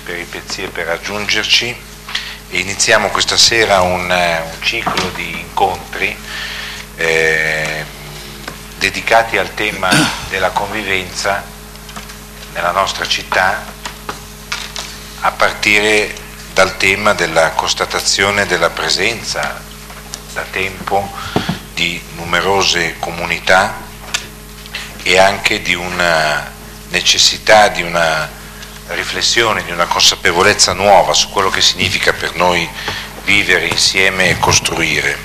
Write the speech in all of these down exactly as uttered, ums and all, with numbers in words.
peripezie per raggiungerci e iniziamo questa sera un, un ciclo di incontri eh, dedicati al tema della convivenza nella nostra città, a partire dal tema della constatazione della presenza da tempo di numerose comunità e anche di una necessità di una riflessione, di una consapevolezza nuova su quello che significa per noi vivere insieme e costruire.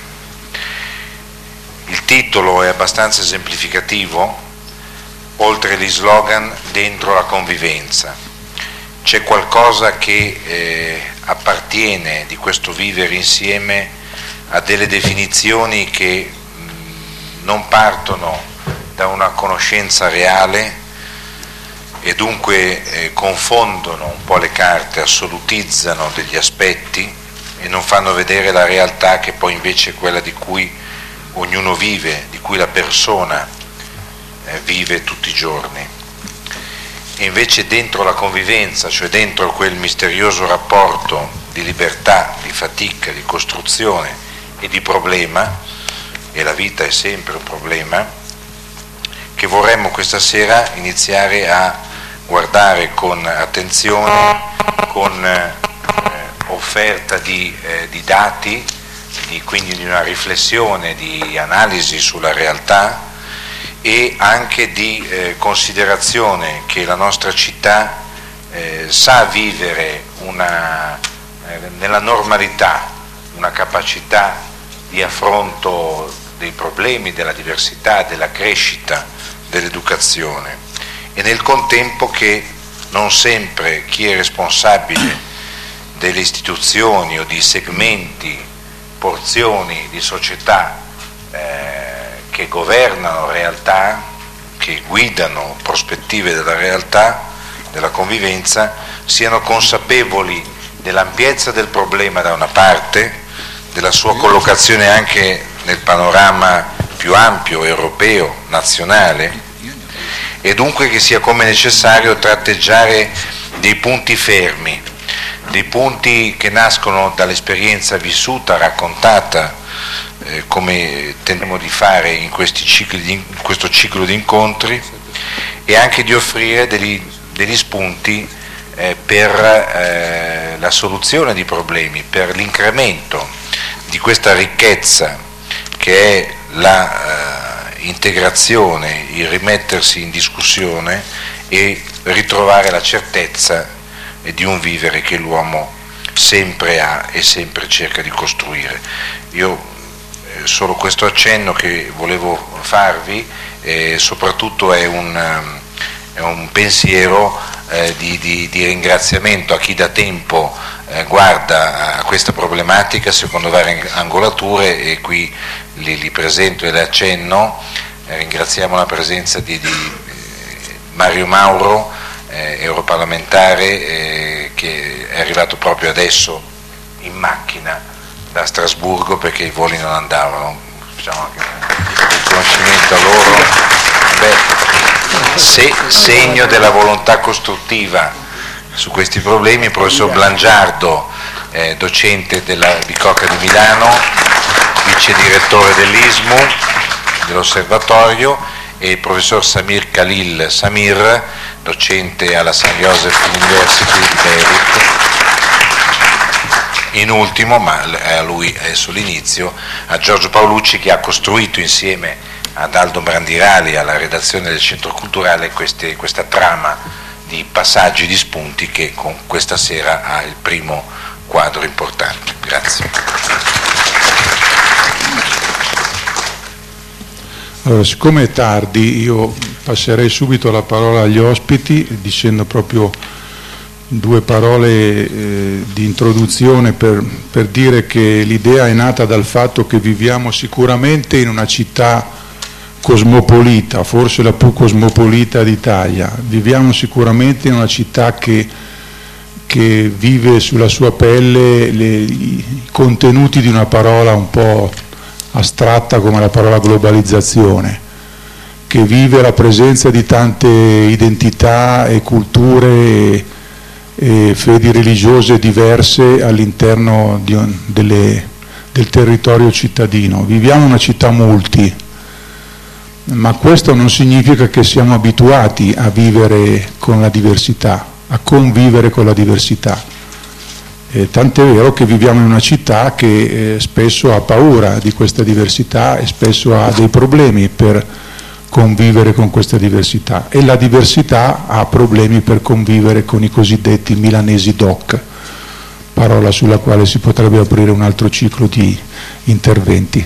Il titolo è abbastanza esemplificativo, oltre gli slogan dentro la convivenza. C'è qualcosa che eh, appartiene di questo vivere insieme a delle definizioni che mh, non partono da una conoscenza reale e dunque eh, confondono un po' le carte, assolutizzano degli aspetti e non fanno vedere la realtà che poi invece è quella di cui ognuno vive, di cui la persona eh, vive tutti i giorni. E invece dentro la convivenza, cioè dentro quel misterioso rapporto di libertà, di fatica, di costruzione e di problema, e la vita è sempre un problema, che vorremmo questa sera iniziare a guardare con attenzione, con eh, offerta di, eh, di dati, di, quindi di una riflessione, di analisi sulla realtà e anche di eh, considerazione che la nostra città eh, sa vivere una, eh, nella normalità una capacità di affronto dei problemi, della diversità, della crescita, dell'educazione, e nel contempo che non sempre chi è responsabile delle istituzioni o di segmenti, porzioni di società eh, che governano realtà, che guidano prospettive della realtà, della convivenza, siano consapevoli dell'ampiezza del problema da una parte, della sua collocazione anche nel panorama più ampio, europeo, nazionale, e dunque che sia come necessario tratteggiare dei punti fermi, dei punti che nascono dall'esperienza vissuta, raccontata, eh, come tentiamo di fare in, questi cicli di, in questo ciclo di incontri, e anche di offrire degli, degli spunti eh, per eh, la soluzione di problemi, per l'incremento di questa ricchezza che è la eh, integrazione, il rimettersi in discussione e ritrovare la certezza di un vivere che l'uomo sempre ha e sempre cerca di costruire. Io eh, solo questo accenno che volevo farvi, eh, soprattutto è un, è un pensiero eh, di, di, di ringraziamento a chi da tempo eh, guarda a questa problematica secondo varie angolature, e qui li, li presento e le accenno. Eh, ringraziamo la presenza di, di eh, Mario Mauro, eh, europarlamentare, eh, che è arrivato proprio adesso in macchina da Strasburgo perché i voli non andavano. Facciamo anche un riconoscimento a loro. Beh, se, segno della volontà costruttiva su questi problemi. Il professor Blangiardo, eh, docente della Bicocca di Milano, vice direttore dell'I S M U, dell'osservatorio, e il professor Samir Khalil Samir, docente alla Saint Joseph University di Beirut. In ultimo, ma a lui adesso l'inizio, a Giorgio Paolucci, che ha costruito insieme ad Aldo Brandirali alla redazione del Centro Culturale queste, questa trama di passaggi, di spunti, che con questa sera ha il primo quadro importante. Grazie. Allora, siccome è tardi, io passerei subito la parola agli ospiti dicendo proprio due parole eh, di introduzione per, per dire che l'idea è nata dal fatto che viviamo sicuramente in una città cosmopolita, forse la più cosmopolita d'Italia. Viviamo sicuramente in una città che, che vive sulla sua pelle le, i contenuti di una parola un po' astratta come la parola globalizzazione, che vive la presenza di tante identità e culture e fedi religiose diverse all'interno di, delle, del territorio cittadino. Viviamo in una città multi, ma questo non significa che siamo abituati a vivere con la diversità, a convivere con la diversità. Eh, tant'è vero che viviamo in una città che eh, spesso ha paura di questa diversità e spesso ha dei problemi per convivere con questa diversità, e la diversità ha problemi per convivere con i cosiddetti milanesi doc, parola sulla quale si potrebbe aprire un altro ciclo di interventi.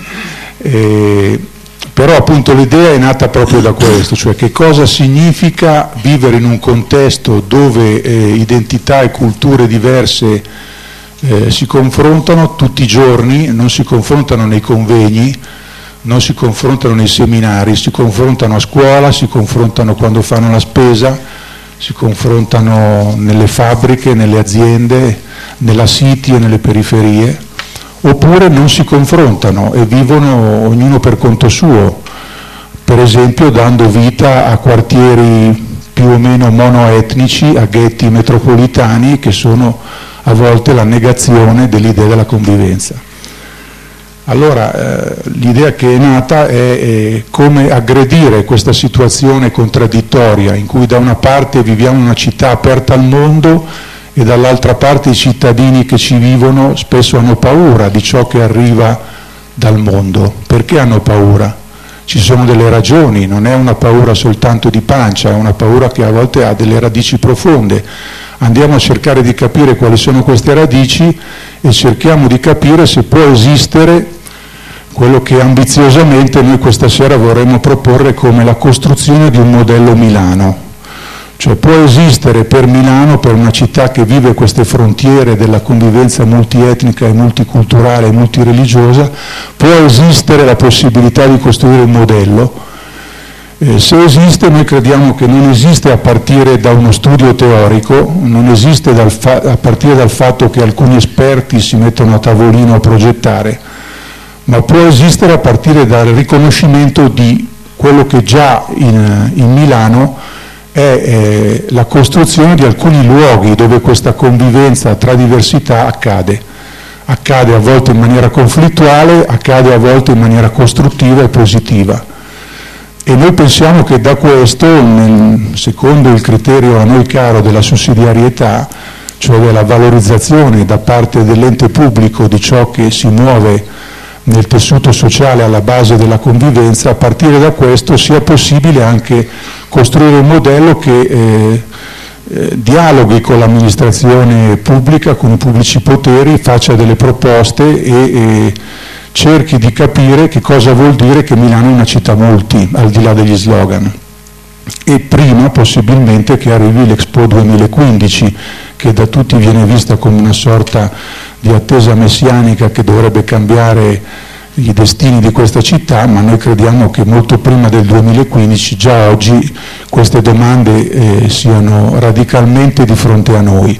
Eh, però appunto l'idea è nata proprio da questo, cioè che cosa significa vivere in un contesto dove eh, identità e culture diverse eh, si confrontano tutti i giorni, non si confrontano nei convegni, non si confrontano nei seminari, si confrontano a scuola, si confrontano quando fanno la spesa, si confrontano nelle fabbriche, nelle aziende, nella city e nelle periferie, oppure non si confrontano e vivono ognuno per conto suo, per esempio dando vita a quartieri più o meno monoetnici, a ghetti metropolitani che sono a volte la negazione dell'idea della convivenza. Allora, eh, l'idea che è nata è, è come aggredire questa situazione contraddittoria in cui da una parte viviamo in una città aperta al mondo e dall'altra parte i cittadini che ci vivono spesso hanno paura di ciò che arriva dal mondo. Perché hanno paura? Ci sono delle ragioni, non è una paura soltanto di pancia, è una paura che a volte ha delle radici profonde. Andiamo a cercare di capire quali sono queste radici e cerchiamo di capire se può esistere quello che ambiziosamente noi questa sera vorremmo proporre come la costruzione di un modello Milano. Cioè può esistere per Milano, per una città che vive queste frontiere della convivenza multietnica e multiculturale e multireligiosa, può esistere la possibilità di costruire un modello. Eh, se esiste, noi crediamo che non esiste a partire da uno studio teorico, non esiste dal fa- a partire dal fatto che alcuni esperti si mettono a tavolino a progettare, ma può esistere a partire dal riconoscimento di quello che già in, in Milano è eh, la costruzione di alcuni luoghi dove questa convivenza tra diversità accade. Accade a volte in maniera conflittuale, accade a volte in maniera costruttiva e positiva. E noi pensiamo che da questo, nel, secondo il criterio a noi caro della sussidiarietà, cioè della valorizzazione da parte dell'ente pubblico di ciò che si muove nel tessuto sociale alla base della convivenza, a partire da questo sia possibile anche costruire un modello che eh, eh, dialoghi con l'amministrazione pubblica, con i pubblici poteri, faccia delle proposte e, e cerchi di capire che cosa vuol dire che Milano è una città multi, al di là degli slogan. E prima possibilmente che arrivi l'Expo duemilaquindici, che da tutti viene vista come una sorta di attesa messianica che dovrebbe cambiare i destini di questa città, ma noi crediamo che molto prima del duemilaquindici, già oggi, queste domande eh, siano radicalmente di fronte a noi.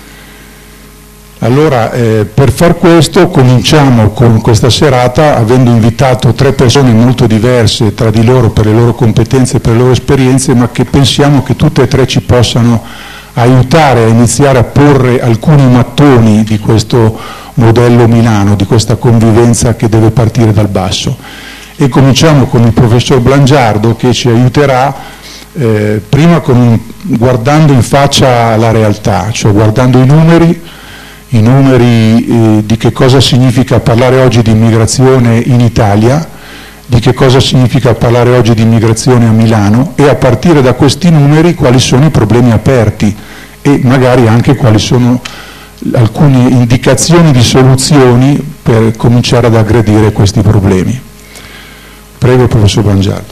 Allora, eh, per far questo cominciamo con questa serata avendo invitato tre persone molto diverse tra di loro per le loro competenze e per le loro esperienze, ma che pensiamo che tutte e tre ci possano aiutare a iniziare a porre alcuni mattoni di questo modello Milano, di questa convivenza che deve partire dal basso. E cominciamo con il professor Blangiardo, che ci aiuterà eh, prima con un, guardando in faccia la realtà, cioè guardando i numeri, i numeri eh, di che cosa significa parlare oggi di immigrazione in Italia, di che cosa significa parlare oggi di immigrazione a Milano, e a partire da questi numeri quali sono i problemi aperti e magari anche quali sono alcune indicazioni di soluzioni per cominciare ad aggredire questi problemi. Prego, professor Blangiardo.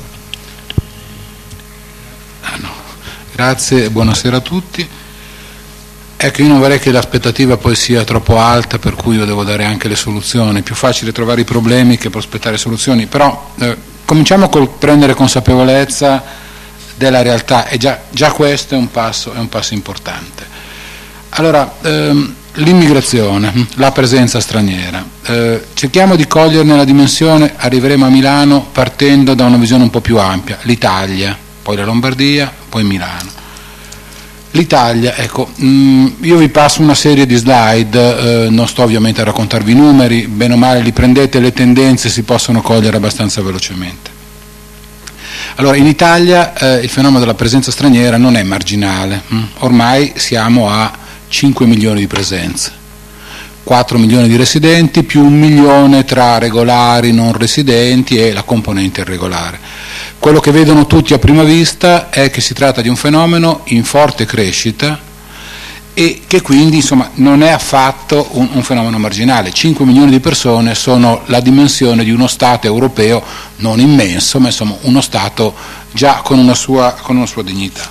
Ah, no. Grazie e buonasera a tutti. Ecco, io non vorrei che l'aspettativa poi sia troppo alta, per cui io devo dare anche le soluzioni. È più facile trovare i problemi che prospettare soluzioni, però eh, cominciamo col prendere consapevolezza della realtà, e già, già questo è un passo, è un passo importante. Allora, ehm, l'immigrazione, la presenza straniera, eh, cerchiamo di coglierne la dimensione, arriveremo a Milano partendo da una visione un po' più ampia, l'Italia, poi la Lombardia, poi Milano. L'Italia, ecco, mh, io vi passo una serie di slide, eh, non sto ovviamente a raccontarvi i numeri, bene o male li prendete, le tendenze si possono cogliere abbastanza velocemente. Allora, in Italia eh, il fenomeno della presenza straniera non è marginale, mh? Ormai siamo a cinque milioni di presenze, quattro milioni di residenti più un milione tra regolari, non residenti e la componente irregolare. Quello che vedono tutti a prima vista è che si tratta di un fenomeno in forte crescita e che quindi insomma non è affatto un, un fenomeno marginale. cinque milioni di persone sono la dimensione di uno Stato europeo non immenso, ma insomma uno Stato già con una sua, con una sua dignità.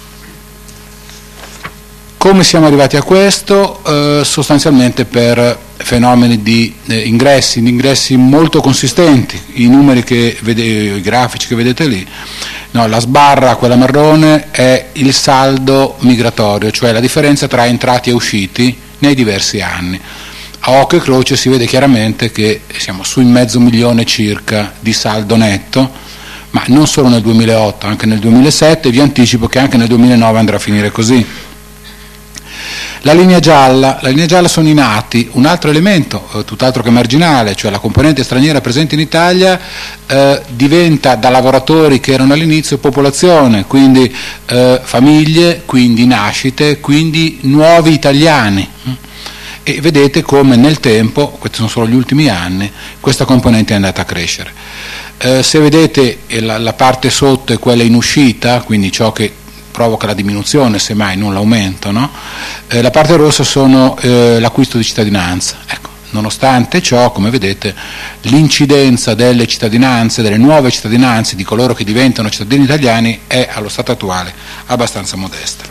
Come siamo arrivati a questo? Eh, sostanzialmente per fenomeni di eh, ingressi, di ingressi molto consistenti, i numeri che vede, i grafici che vedete lì. No, la sbarra, quella marrone, è il saldo migratorio, cioè la differenza tra entrati e usciti nei diversi anni. A occhio e croce si vede chiaramente che siamo sui mezzo milione circa di saldo netto, ma non solo nel duemilaotto, anche nel duemilasette, vi anticipo che anche nel duemilanove andrà a finire così. La linea gialla, la linea gialla sono i nati, un altro elemento, eh, tutt'altro che marginale, cioè la componente straniera presente in Italia eh, diventa da lavoratori che erano all'inizio popolazione, quindi eh, famiglie, quindi nascite, quindi nuovi italiani. E vedete come nel tempo, questi sono solo gli ultimi anni, questa componente è andata a crescere. Eh, se vedete la, la parte sotto è quella in uscita, quindi ciò che provoca la diminuzione, semmai non l'aumento, no? Eh, la parte rossa sono eh, l'acquisto di cittadinanza. Ecco, nonostante ciò, come vedete, l'incidenza delle cittadinanze, delle nuove cittadinanze, di coloro che diventano cittadini italiani è allo stato attuale abbastanza modesta.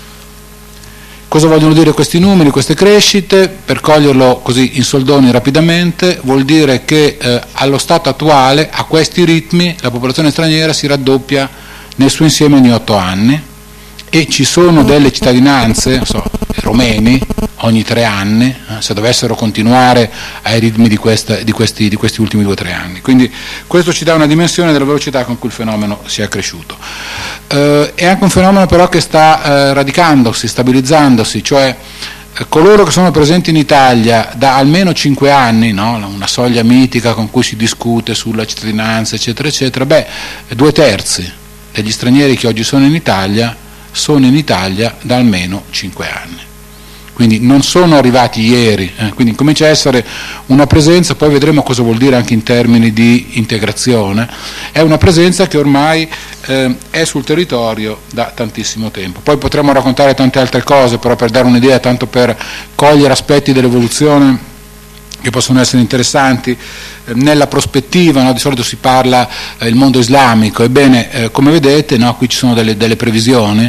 Cosa vogliono dire questi numeri, queste crescite? Per coglierlo così in soldoni rapidamente, vuol dire che eh, allo stato attuale, a questi ritmi, la popolazione straniera si raddoppia nel suo insieme ogni otto anni, e ci sono delle cittadinanze, non so, romeni ogni tre anni, eh, se dovessero continuare ai ritmi di, questa, di, questi, di questi ultimi due o tre anni. Quindi questo ci dà una dimensione della velocità con cui il fenomeno si è cresciuto. Eh, è anche un fenomeno però che sta eh, radicandosi, stabilizzandosi, cioè eh, coloro che sono presenti in Italia da almeno cinque anni, no? Una soglia mitica con cui si discute sulla cittadinanza, eccetera, eccetera, beh, due terzi degli stranieri che oggi sono in Italia sono in Italia da almeno cinque anni, quindi non sono arrivati ieri, eh, quindi comincia a essere una presenza, poi vedremo cosa vuol dire anche in termini di integrazione, è una presenza che ormai eh, è sul territorio da tantissimo tempo. Poi potremmo raccontare tante altre cose, però per dare un'idea, tanto per cogliere aspetti dell'evoluzione che possono essere interessanti, eh, nella prospettiva, no, di solito si parla del eh, mondo islamico, ebbene eh, come vedete, no, qui ci sono delle, delle previsioni,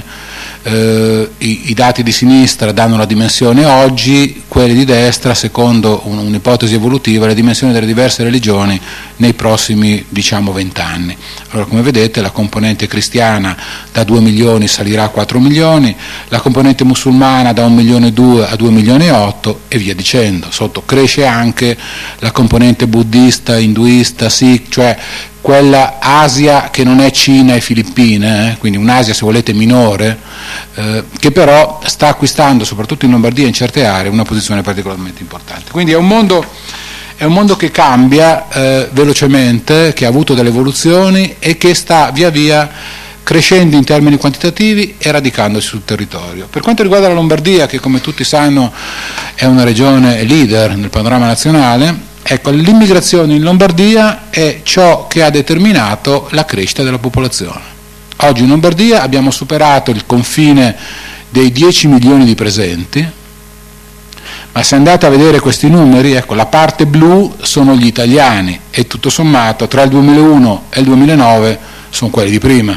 eh, i, i dati di sinistra danno la dimensione oggi, quelli di destra secondo un, un'ipotesi evolutiva le dimensioni delle diverse religioni nei prossimi diciamo vent'anni. Allora come vedete la componente cristiana da due milioni salirà a quattro milioni, la componente musulmana da un milione e due a due milioni e otto e via dicendo. Sotto cresce anche la componente buddista, induista, sikh, cioè quella Asia che non è Cina e Filippine, eh, quindi un'Asia se volete minore, eh, che però sta acquistando soprattutto in Lombardia e in certe aree una posizione particolarmente importante. Quindi è un mondo, è un mondo che cambia eh, velocemente, che ha avuto delle evoluzioni e che sta via via crescendo in termini quantitativi e radicandosi sul territorio. Per quanto riguarda la Lombardia, che come tutti sanno è una regione leader nel panorama nazionale, ecco, l'immigrazione in Lombardia è ciò che ha determinato la crescita della popolazione. Oggi in Lombardia abbiamo superato il confine dei dieci milioni di presenti, ma se andate a vedere questi numeri, ecco, la parte blu sono gli italiani e tutto sommato tra il duemilauno e il duemilanove sono quelli di prima.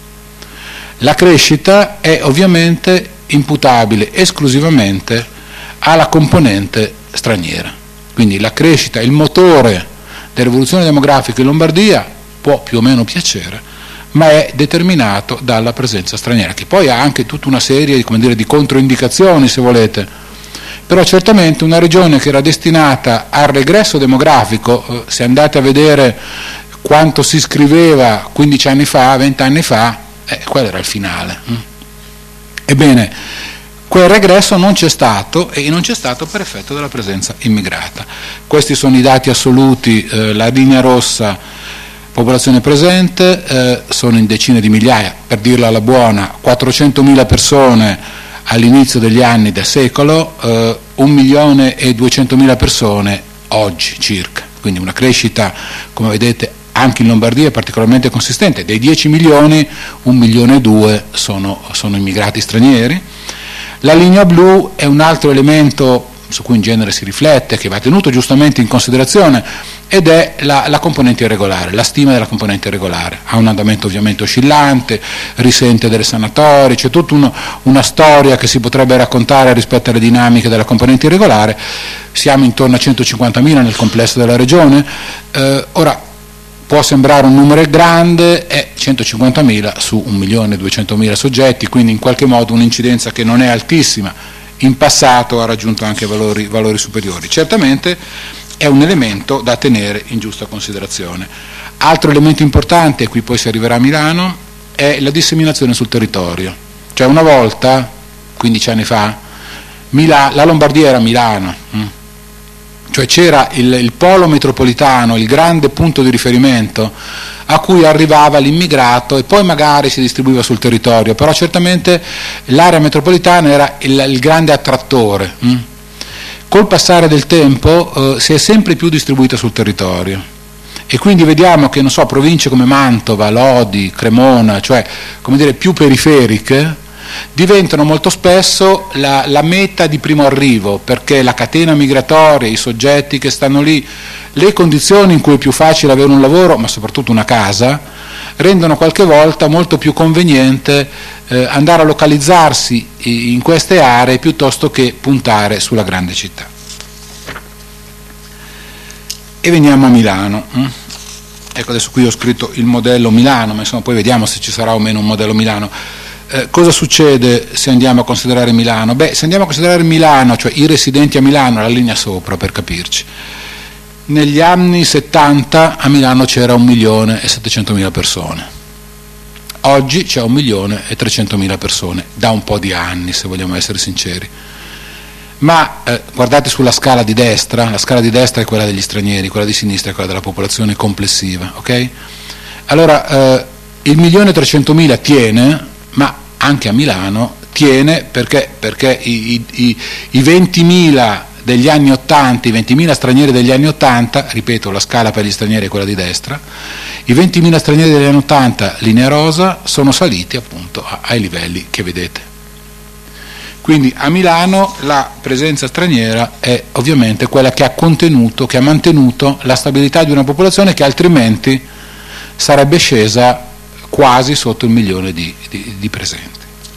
La crescita è ovviamente imputabile esclusivamente alla componente straniera. Quindi la crescita, il motore dell'evoluzione demografica in Lombardia può più o meno piacere, ma è determinato dalla presenza straniera, che poi ha anche tutta una serie, come dire, di controindicazioni, se volete. Però certamente una regione che era destinata al regresso demografico, eh, se andate a vedere quanto si scriveva quindici anni fa, venti anni fa, eh, quello era il finale. Ebbene, quel regresso non c'è stato, e non c'è stato per effetto della presenza immigrata. Questi sono i dati assoluti, eh, la linea rossa, popolazione presente, eh, sono in decine di migliaia, per dirla alla buona, quattrocentomila persone all'inizio degli anni del secolo, eh, un milione e duecentomila persone oggi circa, quindi una crescita, come vedete, anche in Lombardia è particolarmente consistente. Dei dieci milioni, un milione e due sono, sono immigrati stranieri. La linea blu è un altro elemento su cui in genere si riflette, che va tenuto giustamente in considerazione, ed è la, la componente irregolare, la stima della componente irregolare. Ha un andamento ovviamente oscillante, risente delle sanatorie, c'è tutta uno, una storia che si potrebbe raccontare rispetto alle dinamiche della componente irregolare. Siamo intorno a centocinquantamila nel complesso della regione. Eh, ora, può sembrare un numero grande, è centocinquantamila su un milione e duecentomila soggetti, quindi in qualche modo un'incidenza che non è altissima. In passato ha raggiunto anche valori, valori superiori. Certamente è un elemento da tenere in giusta considerazione. Altro elemento importante, e qui poi si arriverà a Milano, è la disseminazione sul territorio. Cioè una volta, quindici anni fa, Mila- la Lombardia era Milano, hm? Cioè c'era il, il polo metropolitano, il grande punto di riferimento a cui arrivava l'immigrato e poi magari si distribuiva sul territorio, però certamente l'area metropolitana era il, il grande attrattore. Hm? Col passare del tempo eh, si è sempre più distribuita sul territorio e quindi vediamo che, non so, province come Mantova, Lodi, Cremona, cioè come dire più periferiche, diventano molto spesso la, la meta di primo arrivo, perché la catena migratoria, i soggetti che stanno lì, le condizioni in cui è più facile avere un lavoro, ma soprattutto una casa, rendono qualche volta molto più conveniente eh, andare a localizzarsi in queste aree piuttosto che puntare sulla grande città. E veniamo a Milano. Ecco, adesso qui ho scritto il modello Milano, ma insomma poi vediamo se ci sarà o meno un modello Milano. Eh, cosa succede se andiamo a considerare Milano? Beh, se andiamo a considerare Milano, cioè i residenti a Milano, la linea sopra per capirci, negli anni settanta a Milano c'era un milione e settecentomila persone, oggi c'è un milione e trecentomila persone, da un po' di anni se vogliamo essere sinceri. Ma eh, guardate sulla scala di destra, la scala di destra è quella degli stranieri, quella di sinistra è quella della popolazione complessiva, ok? Allora, eh, il milione e trecentomila tiene, ma anche a Milano tiene perché, perché i, i, i ventimila degli anni ottanta, i ventimila stranieri degli anni ottanta, ripeto, la scala per gli stranieri è quella di destra, i ventimila stranieri degli anni ottanta, linea rosa, sono saliti appunto ai livelli che vedete. Quindi a Milano la presenza straniera è ovviamente quella che ha contenuto, che ha mantenuto la stabilità di una popolazione che altrimenti sarebbe scesa quasi sotto il milione di, di, di presenti.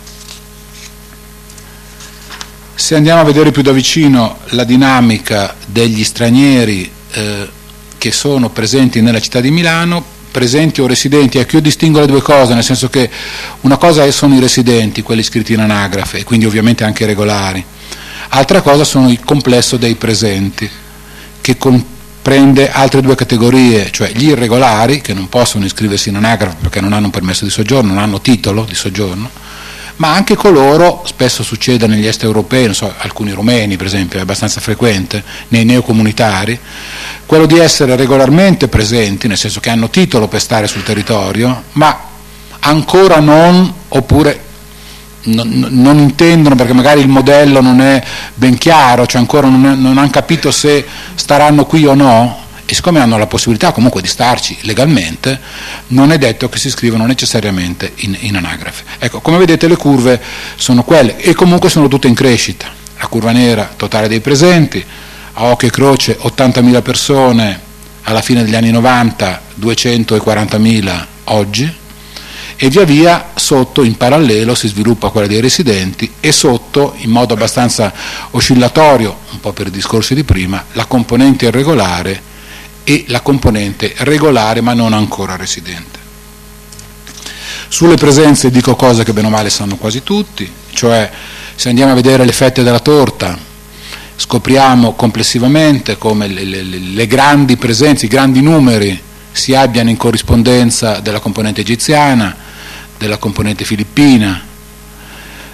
Se andiamo a vedere più da vicino la dinamica degli stranieri eh, che sono presenti nella città di Milano, presenti o residenti, ecco, io distingo le due cose, nel senso che una cosa sono i residenti, quelli iscritti in anagrafe, e quindi ovviamente anche regolari, altra cosa sono il complesso dei presenti, che comprende altre due categorie, cioè gli irregolari, che non possono iscriversi in anagrafe perché non hanno un permesso di soggiorno, non hanno titolo di soggiorno, ma anche coloro, spesso succede negli est europei, non so, alcuni rumeni per esempio, è abbastanza frequente, nei neocomunitari, quello di essere regolarmente presenti, nel senso che hanno titolo per stare sul territorio, ma ancora non, oppure non, non intendono perché magari il modello non è ben chiaro, cioè ancora non, è, non hanno capito se staranno qui o no, e siccome hanno la possibilità comunque di starci legalmente, non è detto che si iscrivano necessariamente in, in anagrafe. Ecco, come vedete le curve sono quelle, e comunque sono tutte in crescita. La curva nera, totale dei presenti, a occhio e croce ottantamila persone alla fine degli anni novanta, duecentoquarantamila oggi, e via via sotto in parallelo si sviluppa quella dei residenti, e sotto in modo abbastanza oscillatorio, un po' per i discorsi di prima, la componente irregolare e la componente regolare ma non ancora residente. Sulle presenze dico cose che bene o male sanno quasi tutti, cioè se andiamo a vedere le fette della torta scopriamo complessivamente come le, le, le grandi presenze, i grandi numeri si abbiano in corrispondenza della componente egiziana, della componente filippina,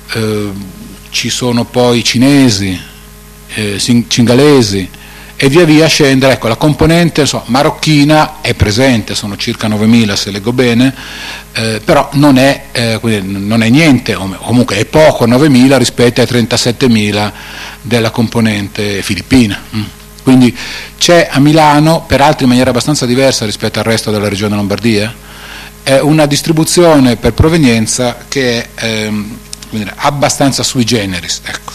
eh, ci sono poi cinesi, eh, cingalesi, e via via scendere. Ecco, la componente insomma, marocchina è presente, sono circa novemila se leggo bene, eh, però non è, eh, non è niente, o comunque è poco, novemila rispetto ai trentasettemila della componente filippina. Mm. Quindi c'è a Milano, peraltro in maniera abbastanza diversa rispetto al resto della regione Lombardia, è una distribuzione per provenienza che è ehm, abbastanza sui generis. Ecco.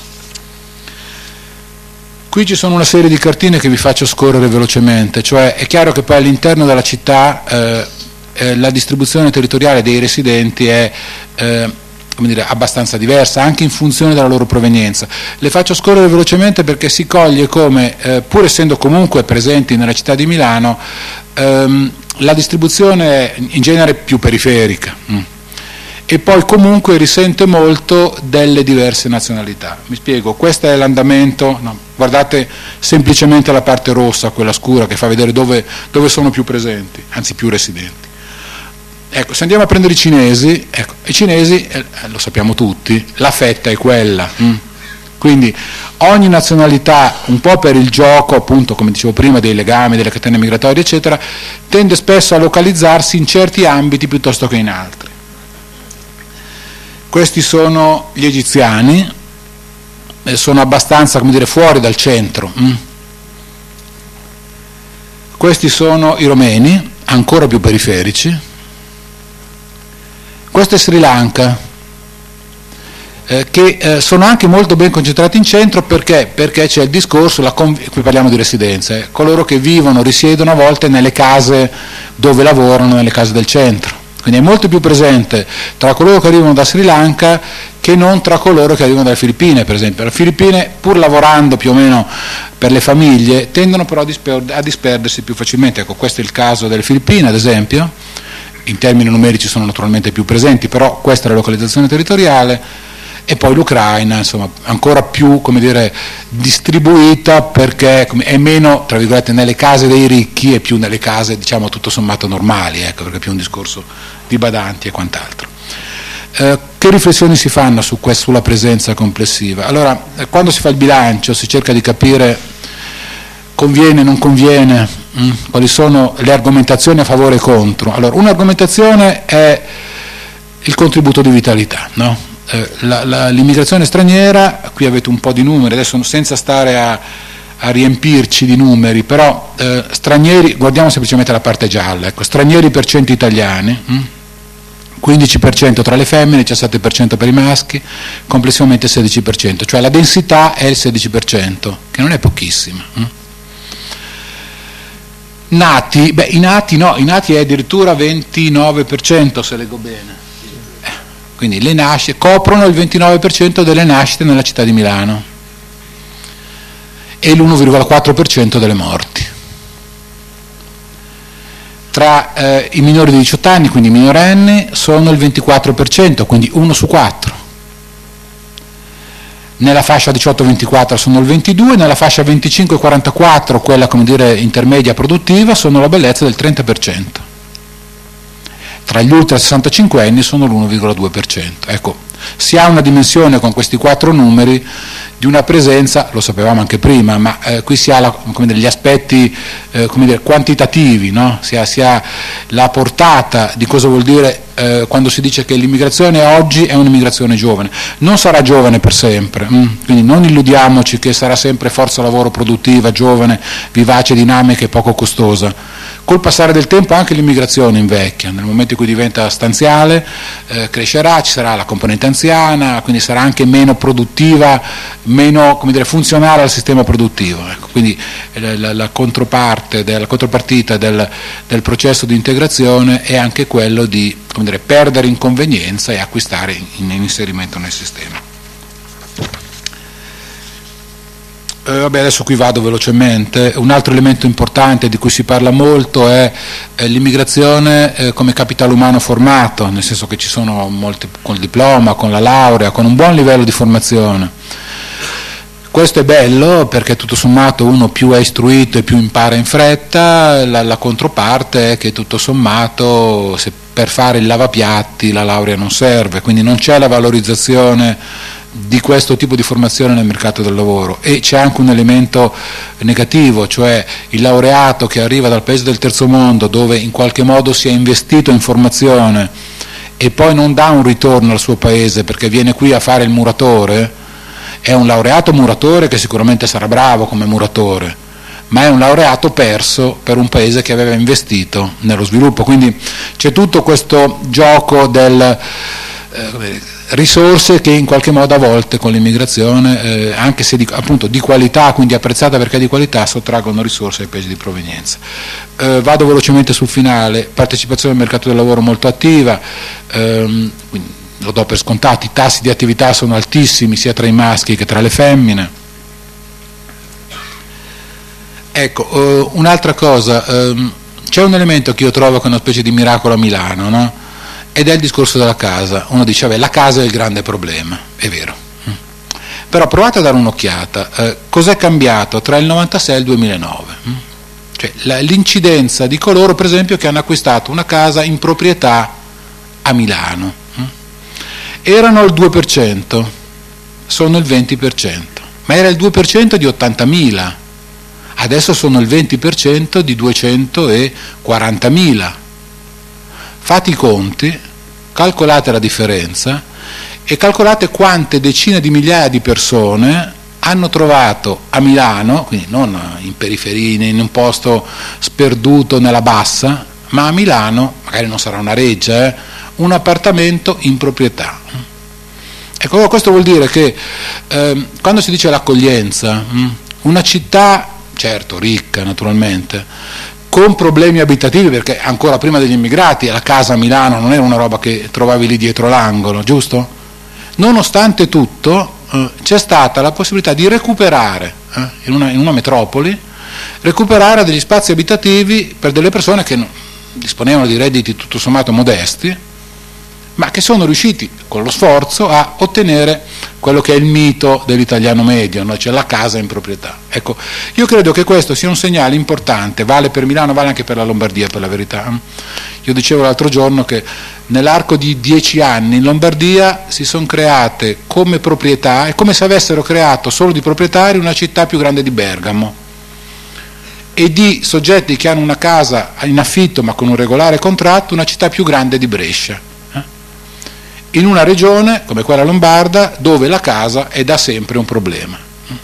Qui ci sono una serie di cartine che vi faccio scorrere velocemente, cioè è chiaro che poi all'interno della città eh, eh, la distribuzione territoriale dei residenti è eh, come dire, abbastanza diversa, anche in funzione della loro provenienza. Le faccio scorrere velocemente perché si coglie come, eh, pur essendo comunque presenti nella città di Milano, ehm, la distribuzione è in genere più periferica. Mm. E poi comunque risente molto delle diverse nazionalità. Mi spiego, questo è l'andamento, no, guardate semplicemente la parte rossa, quella scura, che fa vedere dove, dove sono più presenti, anzi più residenti. Ecco, se andiamo a prendere i cinesi, ecco, i cinesi, eh, lo sappiamo tutti, la fetta è quella. Mm. Quindi ogni nazionalità, un po' per il gioco, appunto, come dicevo prima, dei legami, delle catene migratorie, eccetera, tende spesso a localizzarsi in certi ambiti piuttosto che in altri. Questi sono gli egiziani, eh, sono abbastanza, come dire, fuori dal centro. Mm. Questi sono i romeni, ancora più periferici. Questo è Sri Lanka, eh, che eh, sono anche molto ben concentrati in centro perché, perché c'è il discorso, la conv- qui parliamo di residenze, coloro che vivono, risiedono a volte nelle case dove lavorano, nelle case del centro. Quindi è molto più presente tra coloro che arrivano da Sri Lanka che non tra coloro che arrivano dalle Filippine, per esempio. Le Filippine, pur lavorando più o meno per le famiglie, tendono però a, disper- a disperdersi più facilmente. Ecco, questo è il caso delle Filippine, ad esempio. In termini numerici sono naturalmente più presenti, però questa è la localizzazione territoriale. E poi l'Ucraina, insomma, ancora più, come dire, distribuita perché è meno, tra virgolette, nelle case dei ricchi e più nelle case, diciamo, tutto sommato normali, ecco, perché è più un discorso di badanti e quant'altro. Eh, che riflessioni si fanno su questo, sulla presenza complessiva? Allora, quando si fa il bilancio si cerca di capire conviene, non conviene, mh, quali sono le argomentazioni a favore e contro. Allora, un'argomentazione è il contributo di vitalità, no? Eh, la, la, l'immigrazione straniera, qui avete un po' di numeri, adesso senza stare a, a riempirci di numeri, però eh, stranieri, guardiamo semplicemente la parte gialla, ecco, stranieri per cento italiani, hm? quindici per cento tra le femmine, diciassette per cento per i maschi, complessivamente sedici per cento, cioè la densità è il sedici per cento, che non è pochissima. Hm? Nati, beh i nati no, i nati è addirittura ventinove per cento se leggo bene. Quindi le nascite coprono il ventinove per cento delle nascite nella città di Milano e l'uno virgola quattro per cento delle morti. Tra eh, i minori di diciotto anni, quindi i minorenni, sono il ventiquattro per cento, quindi uno su quattro. Nella fascia diciotto ventiquattro sono il ventidue per cento, nella fascia venticinque quarantaquattro, quella come dire intermedia produttiva, sono la bellezza del trenta per cento. Tra gli ultra sessantacinque anni sono l'uno virgola due per cento. Ecco, si ha una dimensione con questi quattro numeri di una presenza, lo sapevamo anche prima, ma eh, qui si ha la, come dire, gli aspetti eh, come dire, quantitativi, no? si, ha, si ha la portata di cosa vuol dire eh, quando si dice che l'immigrazione oggi è un'immigrazione giovane. Non sarà giovane per sempre, mm? quindi non illudiamoci che sarà sempre forza lavoro produttiva, giovane, vivace, dinamica e poco costosa. Col passare del tempo anche l'immigrazione invecchia, nel momento in cui diventa stanziale eh, crescerà, ci sarà la componente anziana, quindi sarà anche meno produttiva, meno come dire, funzionale al sistema produttivo. Ecco, quindi la, la, la controparte, la contropartita del, del processo di integrazione è anche quello di come dire, perdere in convenienza e acquistare in, in inserimento nel sistema. Eh, vabbè, adesso qui vado velocemente. Un altro elemento importante di cui si parla molto è eh, l'immigrazione eh, come capitale umano formato, nel senso che ci sono molti con il diploma, con la laurea, con un buon livello di formazione. Questo è bello perché tutto sommato uno più è istruito e più impara in fretta, la, la controparte è che tutto sommato, se per fare il lavapiatti la laurea non serve, quindi non c'è la valorizzazione di questo tipo di formazione nel mercato del lavoro. E c'è anche un elemento negativo, cioè il laureato che arriva dal paese del terzo mondo, dove in qualche modo si è investito in formazione e poi non dà un ritorno al suo paese perché viene qui a fare il muratore, è un laureato muratore che sicuramente sarà bravo come muratore, ma è un laureato perso per un paese che aveva investito nello sviluppo. Quindi c'è tutto questo gioco del eh, risorse che in qualche modo a volte con l'immigrazione, eh, anche se di, appunto di qualità, quindi apprezzata perché di qualità, sottraggono risorse ai paesi di provenienza. Eh, vado velocemente sul finale. Partecipazione al mercato del lavoro molto attiva, ehm, quindi lo do per scontato, i tassi di attività sono altissimi sia tra i maschi che tra le femmine. Ecco, eh, un'altra cosa, ehm, c'è un elemento che io trovo che è una specie di miracolo a Milano, no? Ed è il discorso della casa. Uno dice, vabbè, la casa è il grande problema, è vero. Però provate a dare un'occhiata, eh, cos'è cambiato tra il novantasei e il duemilanove? Cioè, la, l'incidenza di coloro, per esempio, che hanno acquistato una casa in proprietà a Milano. Erano il due per cento, sono il venti per cento, ma era il due per cento di ottantamila, adesso sono il venti per cento di duecentoquarantamila. Fate i conti, calcolate la differenza e calcolate quante decine di migliaia di persone hanno trovato a Milano, quindi non in periferia, in un posto sperduto nella bassa, ma a Milano, magari non sarà una reggia, eh, un appartamento in proprietà. Ecco, questo vuol dire che eh, quando si dice l'accoglienza, mh, una città, certo ricca naturalmente, con problemi abitativi, perché ancora prima degli immigrati la casa a Milano non era una roba che trovavi lì dietro l'angolo, giusto? Nonostante tutto eh, c'è stata la possibilità di recuperare eh, in, una, in una metropoli, recuperare degli spazi abitativi per delle persone che non, disponevano di redditi tutto sommato modesti, ma che sono riusciti con lo sforzo a ottenere quello che è il mito dell'italiano medio, no? Cioè la casa in proprietà. Ecco, io credo che questo sia un segnale importante, vale per Milano, vale anche per la Lombardia, per la verità. Io dicevo l'altro giorno che nell'arco di dieci anni in Lombardia si sono create come proprietà, è come se avessero creato solo di proprietari una città più grande di Bergamo, e di soggetti che hanno una casa in affitto ma con un regolare contratto una città più grande di Brescia, in una regione come quella lombarda dove la casa è da sempre un problema.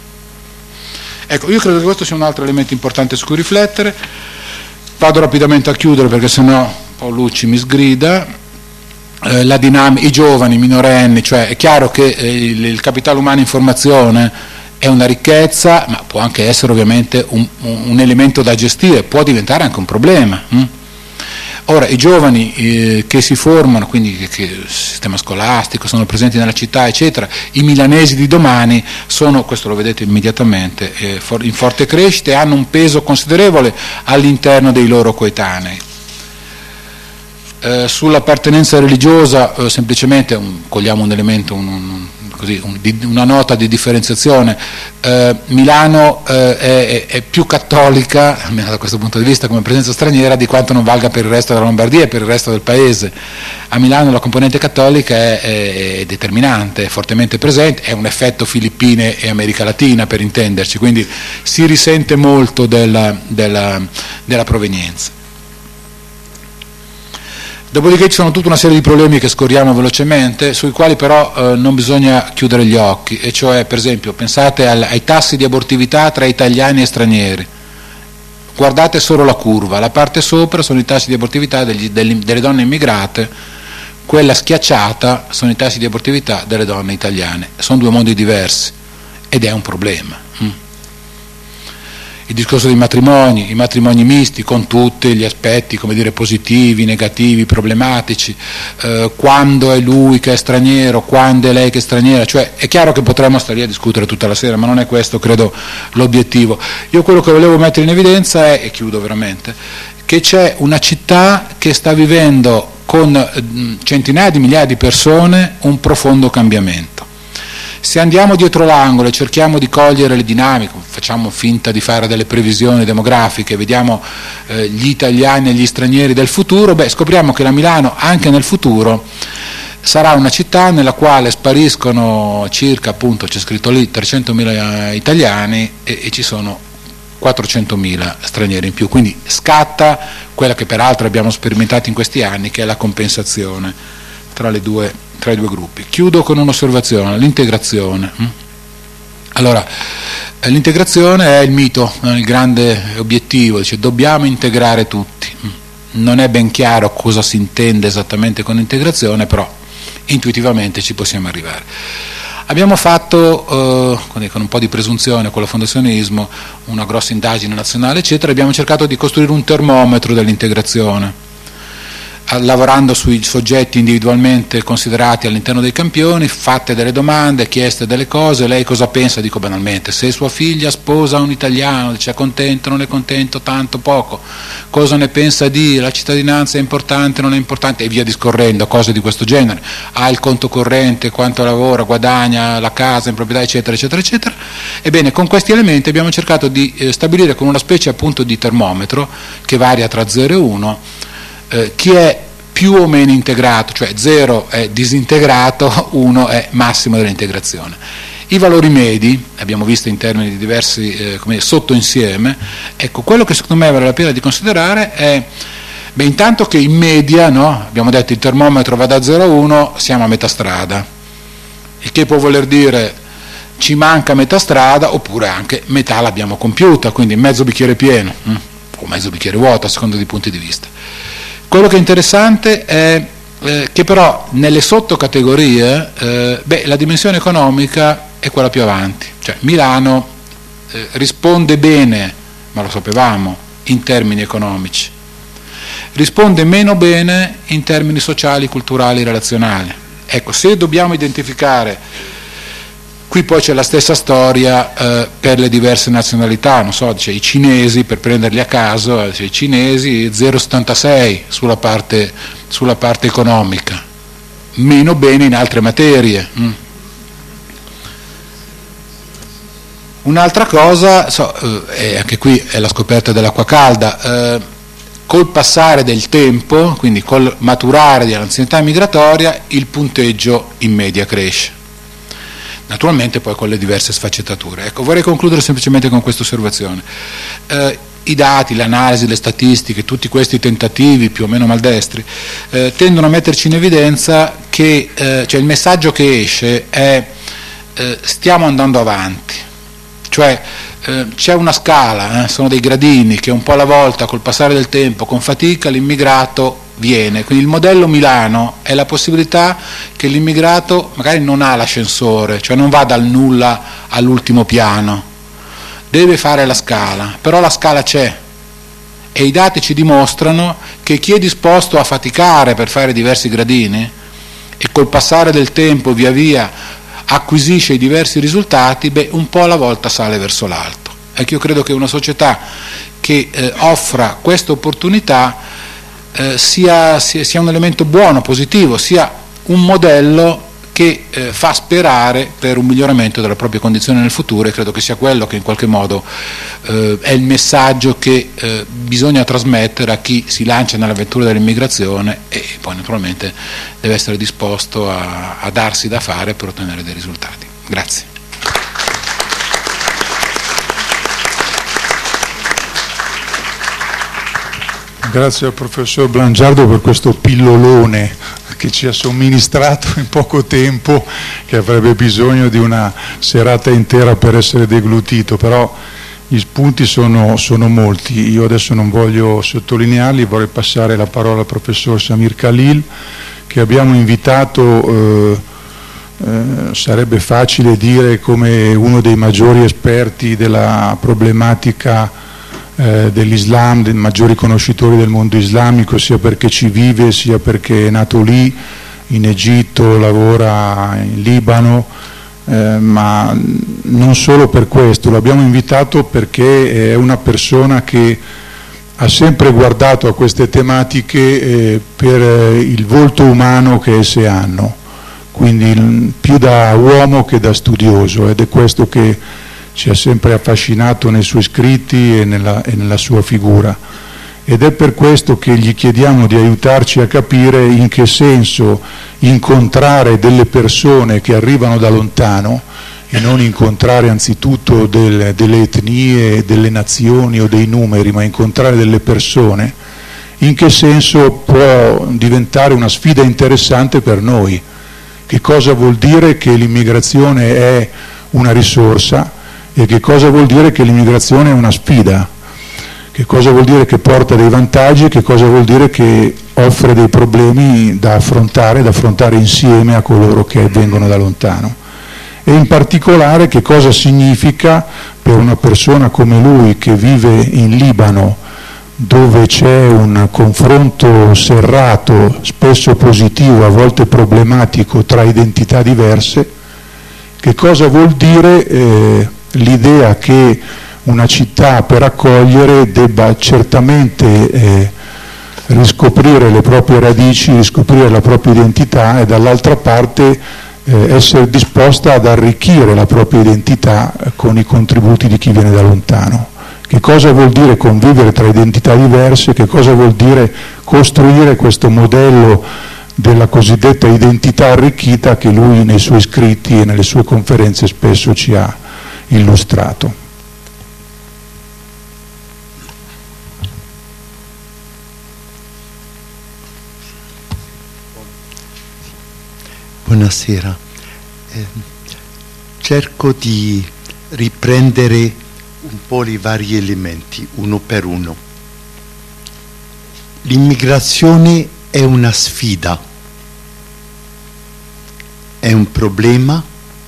Ecco, io credo che questo sia un altro elemento importante su cui riflettere. Vado rapidamente a chiudere perché sennò Paolucci mi sgrida. Eh, la dinamica, i giovani, i minorenni, cioè è chiaro che eh, il, il capitale umano in formazione è una ricchezza, ma può anche essere ovviamente un, un elemento da gestire, può diventare anche un problema. Hm? Ora, i giovani eh, che si formano, quindi che, che il sistema scolastico, sono presenti nella città, eccetera, i milanesi di domani sono, questo lo vedete immediatamente, eh, for, in forte crescita e hanno un peso considerevole all'interno dei loro coetanei. Eh, sull'appartenenza religiosa, eh, semplicemente un, cogliamo un elemento, un, un, così, un, di, una nota di differenziazione. Eh, Milano eh, è, è più cattolica, almeno da questo punto di vista, come presenza straniera, di quanto non valga per il resto della Lombardia e per il resto del paese. A Milano la componente cattolica è, è, è determinante, è fortemente presente, è un effetto Filippine e America Latina, per intenderci, quindi si risente molto della, della, della provenienza. Dopodiché ci sono tutta una serie di problemi che scorriamo velocemente, sui quali però eh, non bisogna chiudere gli occhi, e cioè, per esempio, pensate al, ai tassi di abortività tra italiani e stranieri. Guardate solo la curva, la parte sopra sono i tassi di abortività degli, degli, delle donne immigrate, quella schiacciata sono i tassi di abortività delle donne italiane. Sono due mondi diversi ed è un problema. Mm. Il discorso dei matrimoni, i matrimoni misti con tutti gli aspetti, come dire, positivi, negativi, problematici, eh, quando è lui che è straniero, quando è lei che è straniera, cioè è chiaro che potremmo stare lì a discutere tutta la sera, ma non è questo, credo, l'obiettivo. Io quello che volevo mettere in evidenza è, e chiudo veramente, che c'è una città che sta vivendo con centinaia di migliaia di persone un profondo cambiamento. Se andiamo dietro l'angolo e cerchiamo di cogliere le dinamiche, facciamo finta di fare delle previsioni demografiche, vediamo eh, gli italiani e gli stranieri del futuro, beh, scopriamo che la Milano anche nel futuro sarà una città nella quale spariscono circa, appunto c'è scritto lì, trecentomila italiani e, e ci sono quattrocentomila stranieri in più, quindi scatta quella che peraltro abbiamo sperimentato in questi anni, che è la compensazione tra, le due, tra i due gruppi. Chiudo con un'osservazione, l'integrazione. Allora, l'integrazione è il mito, il grande obiettivo, dice dobbiamo integrare tutti. Non è ben chiaro cosa si intende esattamente con integrazione, però intuitivamente ci possiamo arrivare. Abbiamo fatto, eh, con un po' di presunzione con la Fondazione ISMO, una grossa indagine nazionale, eccetera, abbiamo cercato di costruire un termometro dell'integrazione, lavorando sui soggetti individualmente considerati all'interno dei campioni, fatte delle domande, chieste delle cose. Lei cosa pensa? Dico banalmente, se sua figlia sposa un italiano, dice è contento, non è contento, tanto, poco, cosa ne pensa di, la cittadinanza è importante, non è importante, e via discorrendo, cose di questo genere. Ha il conto corrente, quanto lavora, guadagna, la casa in proprietà, eccetera, eccetera, eccetera. Ebbene, con questi elementi abbiamo cercato di eh, stabilire con una specie appunto di termometro che varia tra zero e uno, Eh, chi è più o meno integrato, cioè zero è disintegrato, uno è massimo dell'integrazione. I valori medi, abbiamo visto in termini di diversi eh, come sottoinsieme, ecco, quello che secondo me vale la pena di considerare è, beh, intanto che in media, no, abbiamo detto il termometro va da zero a uno, siamo a metà strada, il che può voler dire ci manca metà strada, oppure anche metà l'abbiamo compiuta, quindi mezzo bicchiere pieno, hm, o mezzo bicchiere vuoto, a seconda dei punti di vista. Quello che è interessante è eh, che però nelle sottocategorie eh, beh, la dimensione economica è quella più avanti, cioè Milano eh, risponde bene, ma lo sapevamo, in termini economici, risponde meno bene in termini sociali, culturali, relazionali. Ecco, se dobbiamo identificare, qui poi c'è la stessa storia eh, per le diverse nazionalità, non so, dice, i cinesi, per prenderli a caso, dice, i cinesi zero virgola settantasei sulla parte, sulla parte economica, meno bene in altre materie. Mm. Un'altra cosa, so, eh, anche qui è la scoperta dell'acqua calda, eh, col passare del tempo, quindi col maturare dell'anzianità migratoria, il punteggio in media cresce. Naturalmente poi con le diverse sfaccettature. Ecco, vorrei concludere semplicemente con questa osservazione. Eh, I dati, l'analisi, le statistiche, tutti questi tentativi più o meno maldestri, eh, tendono a metterci in evidenza che eh, cioè il messaggio che esce è eh, stiamo andando avanti, cioè eh, c'è una scala, eh, sono dei gradini che un po' alla volta, col passare del tempo, con fatica, l'immigrato viene. Quindi il modello Milano è la possibilità che l'immigrato magari non ha l'ascensore, cioè non va dal nulla all'ultimo piano, deve fare la scala, però la scala c'è e i dati ci dimostrano che chi è disposto a faticare per fare diversi gradini e col passare del tempo via via acquisisce i diversi risultati, beh, un po' alla volta sale verso l'alto. Ecco, io credo che una società che eh, offra questa opportunità Eh, sia, sia, sia un elemento buono, positivo, sia un modello che eh, fa sperare per un miglioramento della propria condizione nel futuro, e credo che sia quello che in qualche modo eh, è il messaggio che eh, bisogna trasmettere a chi si lancia nell'avventura dell'immigrazione e poi naturalmente deve essere disposto a, a darsi da fare per ottenere dei risultati. Grazie. Grazie al professor Blangiardo per questo pillolone che ci ha somministrato in poco tempo, che avrebbe bisogno di una serata intera per essere deglutito, però gli spunti sono, sono molti. Io adesso non voglio sottolinearli, vorrei passare la parola al professor Samir Khalil, che abbiamo invitato, eh, eh, sarebbe facile dire come uno dei maggiori esperti della problematica dell'Islam, dei maggiori conoscitori del mondo islamico, sia perché ci vive, sia perché è nato lì, in Egitto, lavora in Libano, eh, ma non solo per questo, l'abbiamo invitato perché è una persona che ha sempre guardato a queste tematiche eh, per il volto umano che esse hanno, quindi più da uomo che da studioso, ed è questo che ci ha sempre affascinato nei suoi scritti e nella, e nella sua figura. Ed è per questo che gli chiediamo di aiutarci a capire in che senso incontrare delle persone che arrivano da lontano, e non incontrare anzitutto del, delle etnie, delle nazioni o dei numeri, ma incontrare delle persone, in che senso può diventare una sfida interessante per noi. Che cosa vuol dire che l'immigrazione è una risorsa e che cosa vuol dire che l'immigrazione è una sfida, che cosa vuol dire che porta dei vantaggi e che cosa vuol dire che offre dei problemi da affrontare, da affrontare insieme a coloro che vengono da lontano. E in particolare che cosa significa per una persona come lui che vive in Libano, dove c'è un confronto serrato, spesso positivo, a volte problematico, tra identità diverse, che cosa vuol dire eh, l'idea che una città per accogliere debba certamente eh, riscoprire le proprie radici, riscoprire la propria identità e dall'altra parte eh, essere disposta ad arricchire la propria identità con i contributi di chi viene da lontano. Che cosa vuol dire convivere tra identità diverse, che cosa vuol dire costruire questo modello della cosiddetta identità arricchita che lui nei suoi scritti e nelle sue conferenze spesso ci ha illustrato. Buonasera, eh, cerco di riprendere un po' i vari elementi, uno per uno. L'immigrazione è una sfida, è un problema,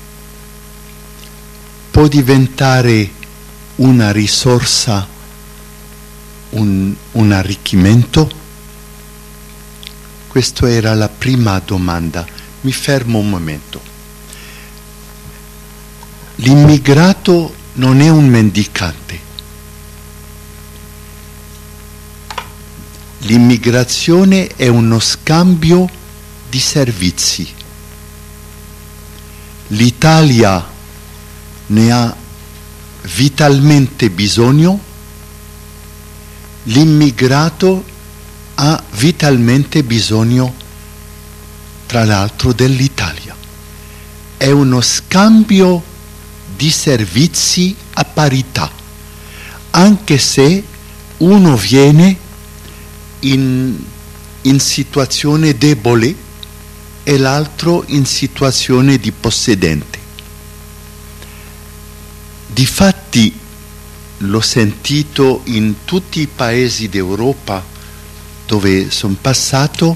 può diventare una risorsa, un, un arricchimento? Questa era la prima domanda. Mi fermo un momento. L'immigrato non è un mendicante. L'immigrazione è uno scambio di servizi. L'Italia ne ha vitalmente bisogno, l'immigrato ha vitalmente bisogno, tra l'altro, dell'Italia. È uno scambio di servizi a parità, anche se uno viene in, in situazione debole e l'altro in situazione di possedente. Difatti, l'ho sentito in tutti i paesi d'Europa dove sono passato,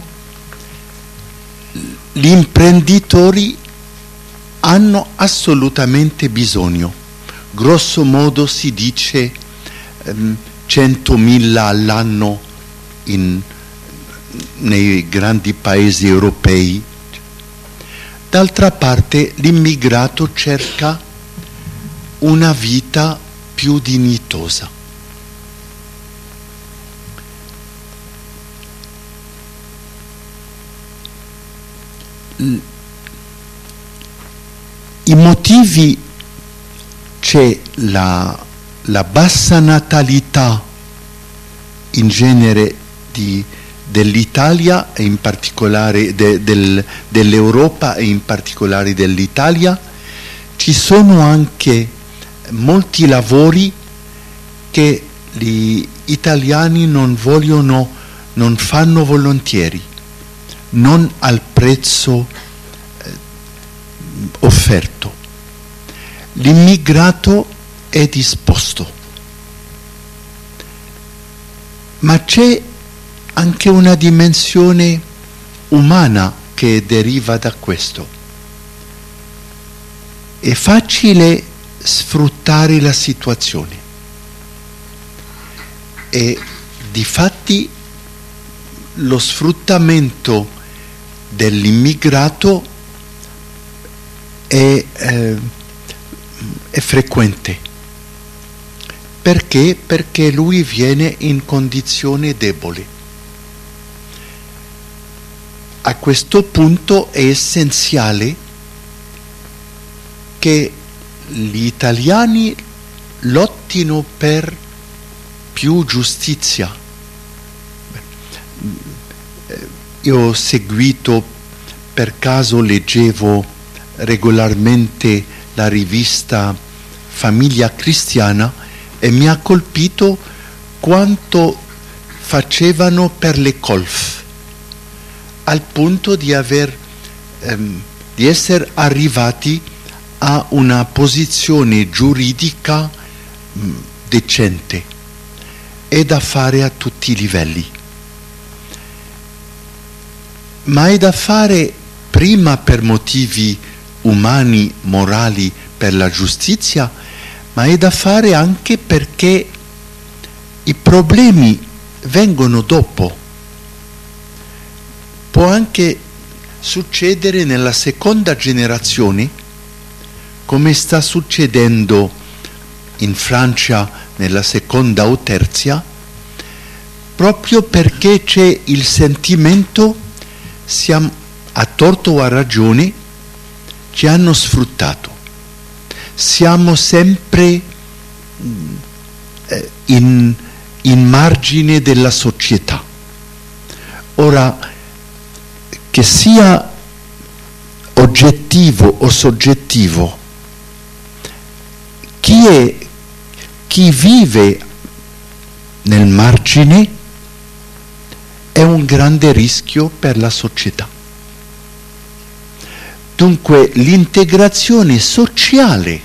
gli imprenditori hanno assolutamente bisogno. Grosso modo si dice ehm, centomila all'anno in, nei grandi paesi europei. D'altra parte l'immigrato cerca una vita più dignitosa. I motivi: c'è la, la bassa natalità in genere di, dell'Italia e in particolare de, del, dell'Europa e in particolare dell'Italia. Ci sono anche molti lavori che gli italiani non vogliono, non fanno volentieri, non al prezzo eh, offerto. L'immigrato è disposto, ma c'è anche una dimensione umana che deriva da questo. È facile sfruttare la situazione e difatti lo sfruttamento dell'immigrato è, eh, è frequente. Perché? Perché lui viene in condizione debole. a questo punto è essenziale che gli italiani lottino per più giustizia. Io ho seguito, per caso leggevo regolarmente la rivista Famiglia Cristiana e mi ha colpito quanto facevano per le colf, al punto di aver ehm, di essere arrivati a una posizione giuridica mh, decente e da fare a tutti i livelli. Ma è da fare prima per motivi umani, morali, per la giustizia, ma è da fare anche perché i problemi vengono dopo. Può anche succedere nella seconda generazione, come sta succedendo in Francia nella seconda o terza, proprio perché c'è il sentimento, siamo, a torto o a ragione, ci hanno sfruttato. Siamo sempre in, in margine della società. Ora, che sia oggettivo o soggettivo, chi è, chi vive nel margine è un grande rischio per la società. Dunque l'integrazione sociale,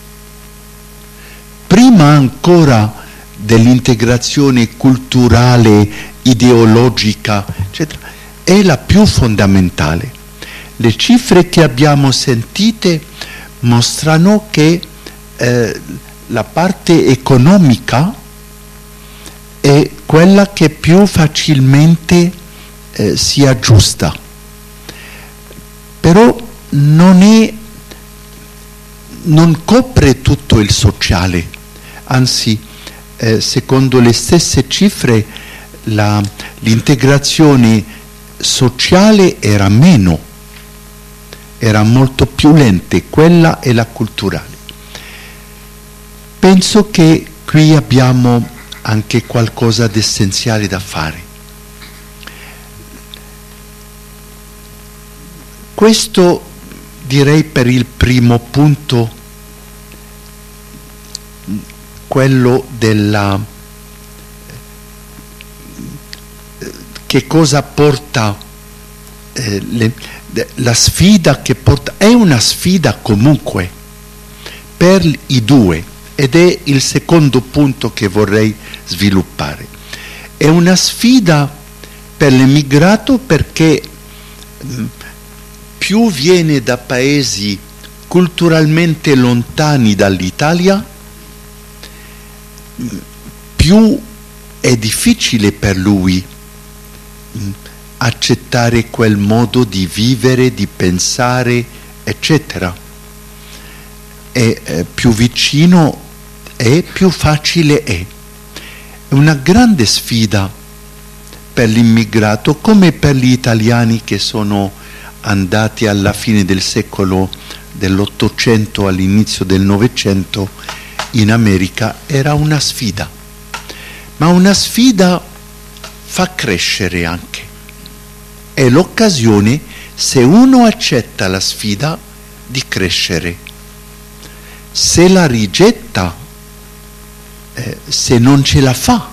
prima ancora dell'integrazione culturale, ideologica, eccetera, è la più fondamentale. Le cifre che abbiamo sentite mostrano che eh, la parte economica è quella che più facilmente eh, si aggiusta, però non è, non copre tutto il sociale, anzi eh, secondo le stesse cifre la, l'integrazione sociale era meno, era molto più lenta, quella è la culturale. Penso che qui abbiamo anche qualcosa di essenziale da fare. Questo direi per il primo punto, quello della che cosa porta eh, le, la sfida che porta, è una sfida comunque per i due, ed è il secondo punto che vorrei sviluppare. È una sfida per l'emigrato perché mh, più viene da paesi culturalmente lontani dall'Italia, più è difficile per lui mh, accettare quel modo di vivere, di pensare, eccetera. E eh, più vicino è, più facile è. È una grande sfida per l'immigrato, come per gli italiani che sono andati alla fine del secolo dell'Ottocento, all'inizio del Novecento in America. Era una sfida, ma una sfida fa crescere anche. È l'occasione, se uno accetta la sfida, di crescere. Se la rigetta, eh, se non ce la fa,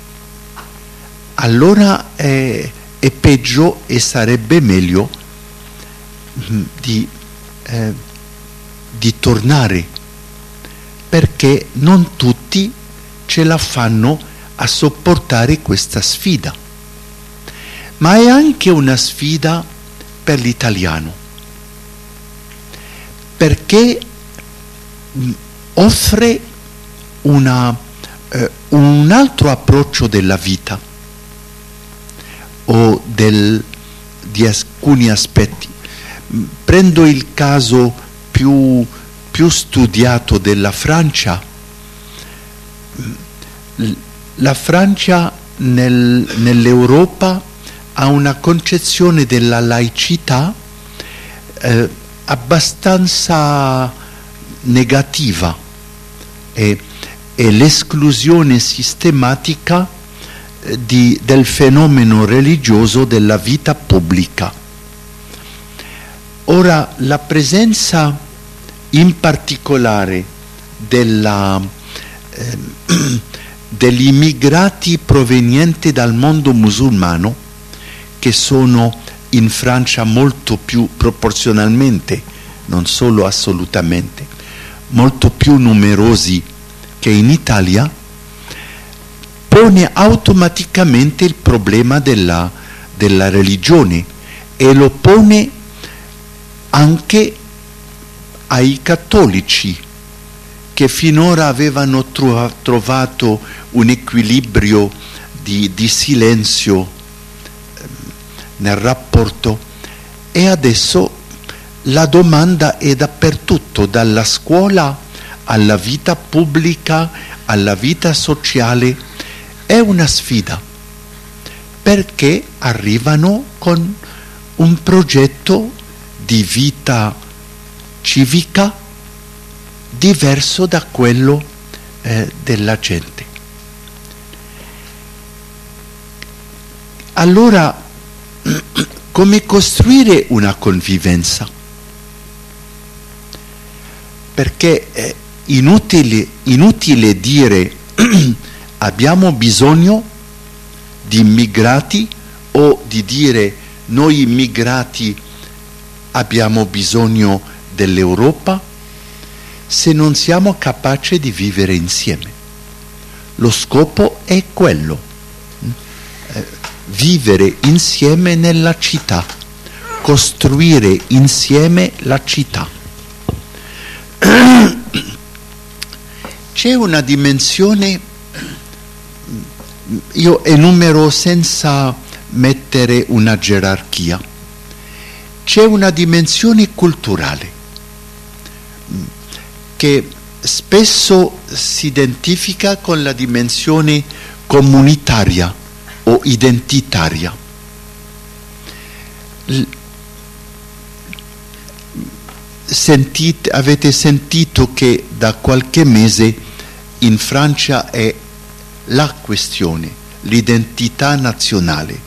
allora è, è peggio e sarebbe meglio mh, di, eh, di tornare, perché non tutti ce la fanno a sopportare questa sfida. Ma è anche una sfida per l'italiano, perché offre una, eh, un altro approccio della vita o del, di alcuni aspetti. Prendo il caso più, più studiato della Francia. La Francia nel, nell'Europa ha una concezione della laicità eh, abbastanza negativa e, e l'esclusione sistematica eh, di, del fenomeno religioso della vita pubblica. Ora, la presenza in particolare della, eh, degli immigrati provenienti dal mondo musulmano, che sono in Francia molto più proporzionalmente, non solo assolutamente, molto più numerosi che in Italia, pone automaticamente il problema della, della religione e lo pone anche ai cattolici, che finora avevano tro- trovato un equilibrio di, di silenzio eh, nel rapporto, e adesso la domanda è dappertutto, dalla scuola alla vita pubblica, alla vita sociale. È una sfida, perché arrivano con un progetto di vita civica diverso da quello eh, della gente. Allora, come costruire una convivenza? Perché è inutile, inutile dire abbiamo bisogno di immigrati, o di dire noi immigrati abbiamo bisogno dell'Europa, se non siamo capaci di vivere insieme. Lo scopo è quello, eh, vivere insieme nella città, costruire insieme la città. C'è una dimensione, io enumero senza mettere una gerarchia, c'è una dimensione culturale che spesso si identifica con la dimensione comunitaria o identitaria. Sentite, avete sentito che da qualche mese in Francia è la questione, l'identità nazionale.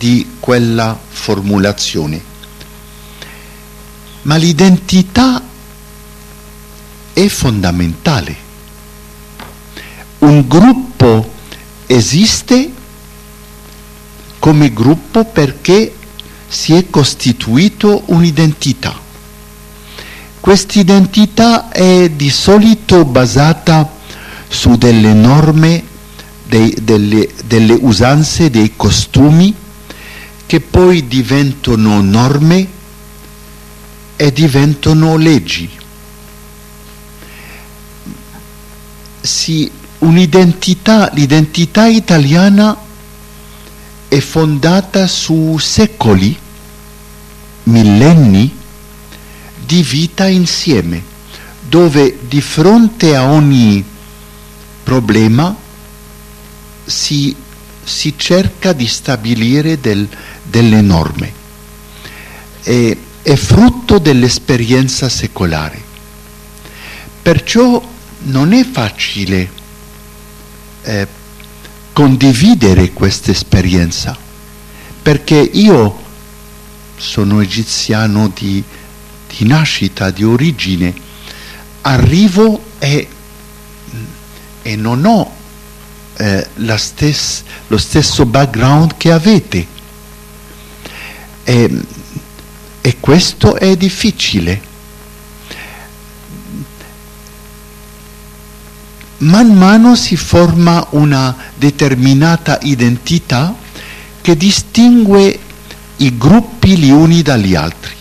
di quella formulazione. Ma l'identità è fondamentale. Un gruppo esiste come gruppo perché si è costituito un'identità. Quest'identità è di solito basata su delle norme, dei, delle, delle usanze, dei costumi che poi diventano norme e diventano leggi. Sì, un'identità, l'identità italiana è fondata su secoli, millenni di vita insieme, dove di fronte a ogni problema si, si cerca di stabilire del, delle norme. È, è frutto dell'esperienza secolare. Perciò non è facile eh, condividere questa esperienza, perché io sono egiziano di, di nascita, di origine, arrivo e, e non ho eh, la stess, lo stesso background che avete, e, e questo è difficile. Man mano si forma una determinata identità che distingue i gruppi gli uni dagli altri.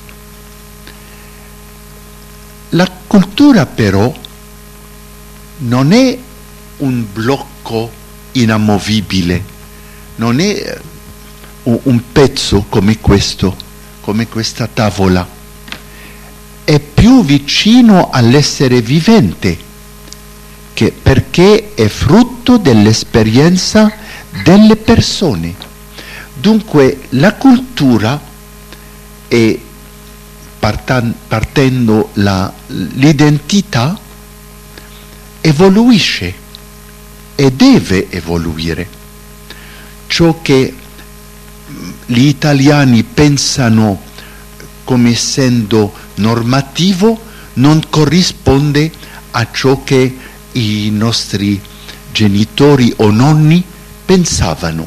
La cultura però non è un blocco inamovibile, non è un pezzo come questo, come questa tavola, è più vicino all'essere vivente, che perché è frutto dell'esperienza delle persone. Dunque la cultura è, partan, partendo la, l'identità, evoluisce e deve evoluire. Ciò che gli italiani pensano come essendo normativo non corrisponde a ciò che i nostri genitori o nonni pensavano.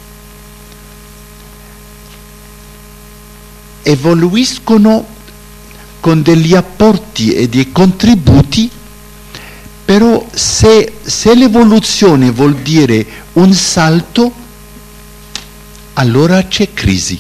Evoluiscono con degli apporti e dei contributi, però se, se l'evoluzione vuol dire un salto, allora c'è crisi.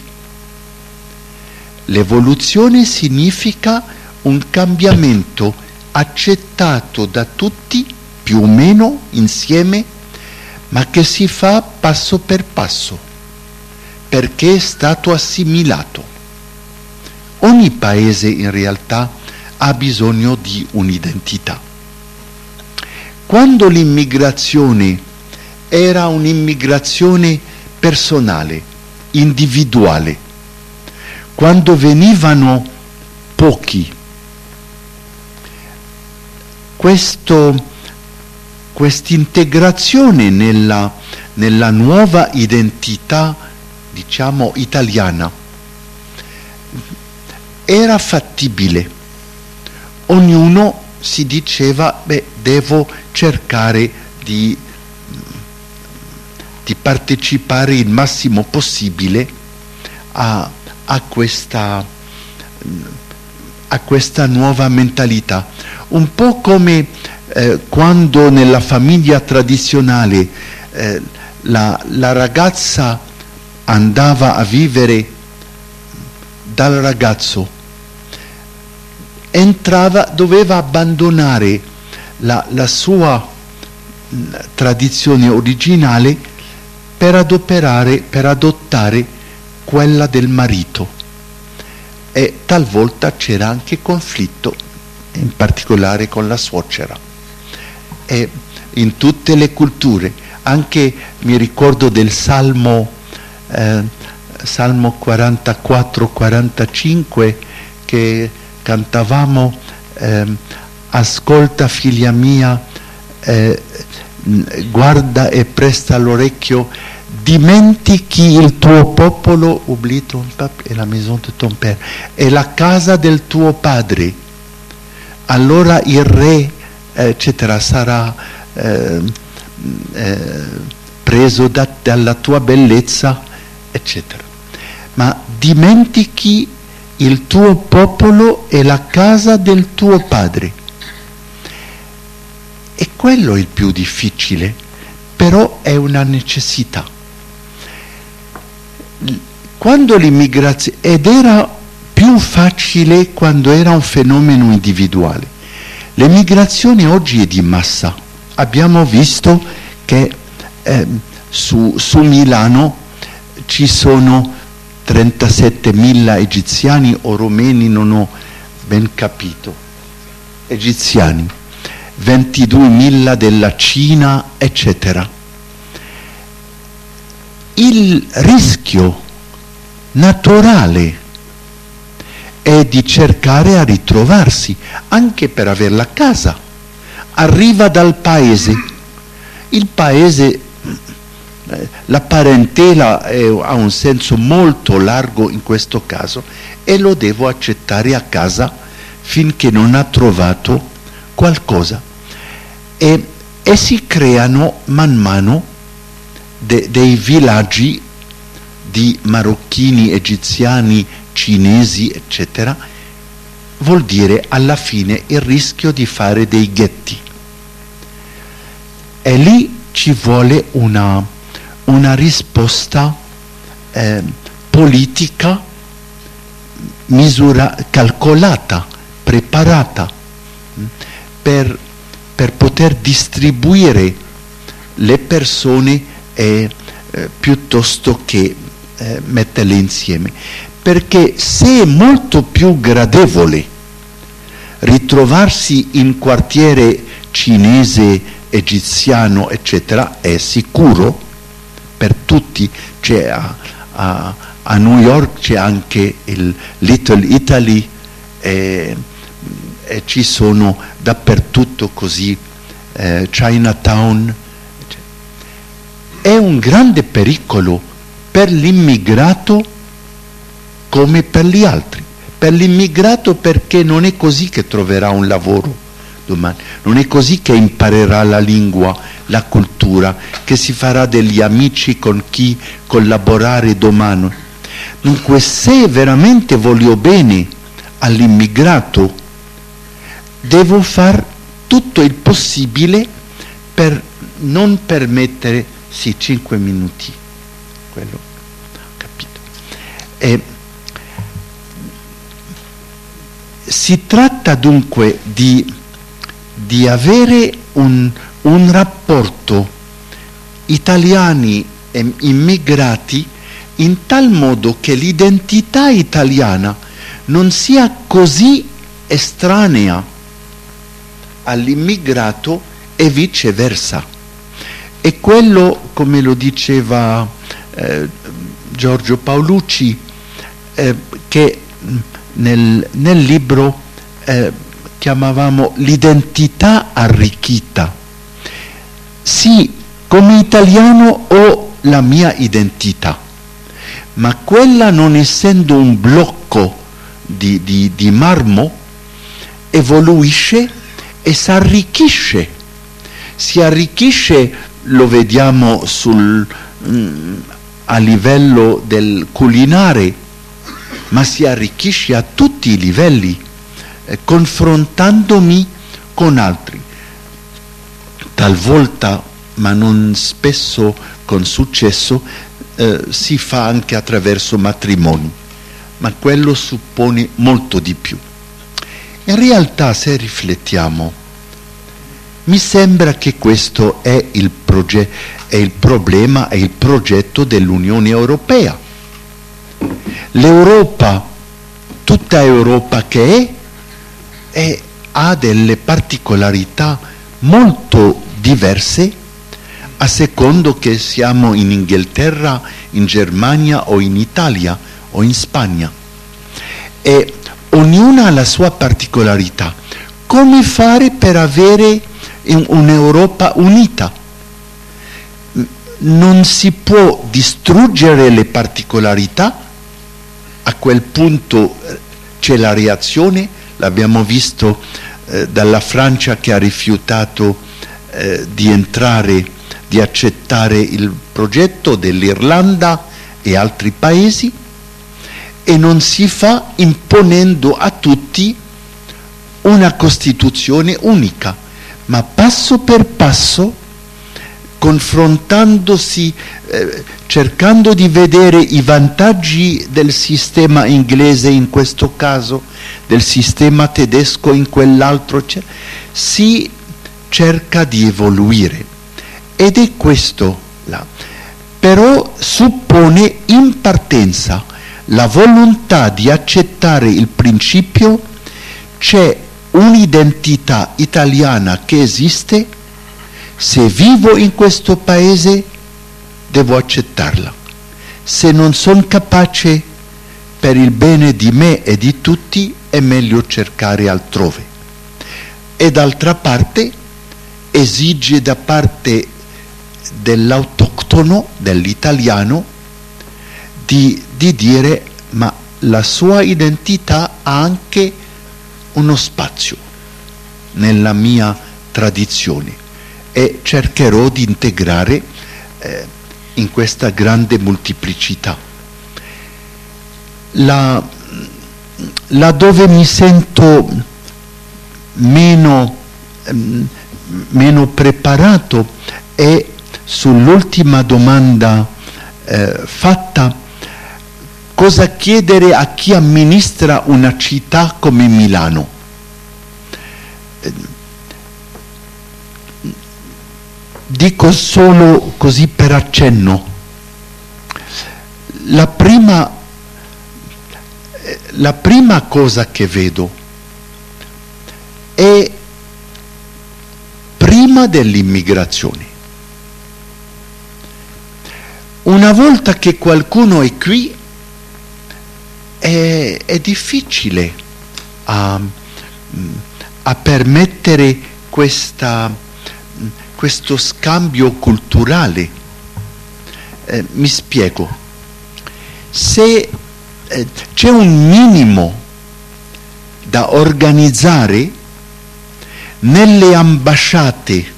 L'evoluzione significa un cambiamento accettato da tutti, più o meno insieme, ma che si fa passo per passo, perché è stato assimilato. Ogni paese in realtà ha bisogno di un'identità. Quando l'immigrazione era un'immigrazione personale, individuale, quando venivano pochi, questo quest'integrazione nella, nella nuova identità, diciamo, italiana, era fattibile. Ognuno si diceva, beh, devo cercare di, di partecipare il massimo possibile a, a, questa, a questa nuova mentalità. Un po' come Eh, quando nella famiglia tradizionale eh, la, la ragazza andava a vivere dal ragazzo, entrava, doveva abbandonare la, la sua mh, tradizione originale per adoperare, per adottare quella del marito, e talvolta c'era anche conflitto, in particolare con la suocera. E in tutte le culture, anche mi ricordo del Salmo, eh, Salmo quarantaquattro quarantacinque, che cantavamo, eh, ascolta figlia mia, eh, guarda e presta l'orecchio, dimentichi il tuo popolo, oublie ton peuple et la maison de ton père, è la casa del tuo padre, allora il re eccetera sarà eh, eh, preso da, dalla tua bellezza eccetera, ma dimentichi il tuo popolo e la casa del tuo padre. E quello è il più difficile, però è una necessità. Quando l'immigrazione, ed era più facile quando era un fenomeno individuale, l'immigrazione oggi è di massa. Abbiamo visto che eh, su, su Milano ci sono trentasettemila egiziani o romeni, non ho ben capito, egiziani, ventiduemila della Cina, eccetera. Il rischio naturale è di cercare a ritrovarsi, anche per avere la casa. Arriva dal paese, il paese, la parentela è, ha un senso molto largo in questo caso, e lo devo accettare a casa finché non ha trovato qualcosa. E, e si creano man mano de, dei villaggi di marocchini, egiziani, cinesi, eccetera. Vuol dire alla fine il rischio di fare dei ghetti. E lì ci vuole una, una risposta eh, politica, misura, calcolata, preparata, per, per poter distribuire le persone eh, eh, piuttosto che eh, metterle insieme. Perché se è molto più gradevole ritrovarsi in quartiere cinese, egiziano, eccetera, è sicuro per tutti. C'è a, a, a New York c'è anche il Little Italy, e, e ci sono dappertutto così, eh, Chinatown. È un grande pericolo per l'immigrato come per gli altri. Per l'immigrato perché non è così che troverà un lavoro domani, non è così che imparerà la lingua, la cultura, che si farà degli amici con chi collaborare domani. Dunque, se veramente voglio bene all'immigrato, devo fare tutto il possibile per non permettere, sì, cinque minuti, quello, ho capito. E, si tratta dunque di, di avere un, un rapporto italiani e immigrati in tal modo che l'identità italiana non sia così estranea all'immigrato e viceversa. E quello, come lo diceva eh, Giorgio Paolucci, eh, che Nel, nel libro eh, chiamavamo l'identità arricchita. Sì, come italiano ho la mia identità, ma quella, non essendo un blocco di, di, di marmo, evoluisce e si arricchisce. Si arricchisce, lo vediamo sul, mh, a livello del culinare, ma si arricchisce a tutti i livelli, eh, confrontandomi con altri, talvolta, ma non spesso con successo, eh, si fa anche attraverso matrimoni, ma quello suppone molto di più. In realtà, se riflettiamo, mi sembra che questo è il, proge- è il problema, è il progetto dell'Unione Europea. L'Europa, tutta Europa che è, è, ha delle particolarità molto diverse a secondo che siamo in Inghilterra, in Germania o in Italia o in Spagna. E ognuna ha la sua particolarità. Come fare per avere un'Europa unita? non si può distruggere le particolarità, a quel punto c'è la reazione, l'abbiamo visto eh, dalla Francia che ha rifiutato eh, di entrare, di accettare il progetto, dell'Irlanda e altri paesi, e non si fa imponendo a tutti una Costituzione unica, ma passo per passo, confrontandosi, eh, cercando di vedere i vantaggi del sistema inglese in questo caso, del sistema tedesco in quell'altro, cioè, si cerca di evoluire. Ed è questo là. Però suppone in partenza la volontà di accettare il principio: c'è un'identità italiana che esiste, se vivo in questo paese devo accettarla, se non sono capace, per il bene di me e di tutti è meglio cercare altrove. E d'altra parte esige da parte dell'autoctono, dell'italiano, di, di dire: ma la sua identità ha anche uno spazio nella mia tradizione, e cercherò di integrare eh, in questa grande molteplicità. La, là dove mi sento meno, ehm, meno preparato è sull'ultima domanda eh, fatta: cosa chiedere a chi amministra una città come Milano? Dico solo così per accenno. La prima, la prima cosa che vedo è, prima dell'immigrazione, una volta che qualcuno è qui, è, è difficile a, a permettere questa, questo scambio culturale. Eh, mi spiego. Se eh, c'è un minimo da organizzare nelle ambasciate,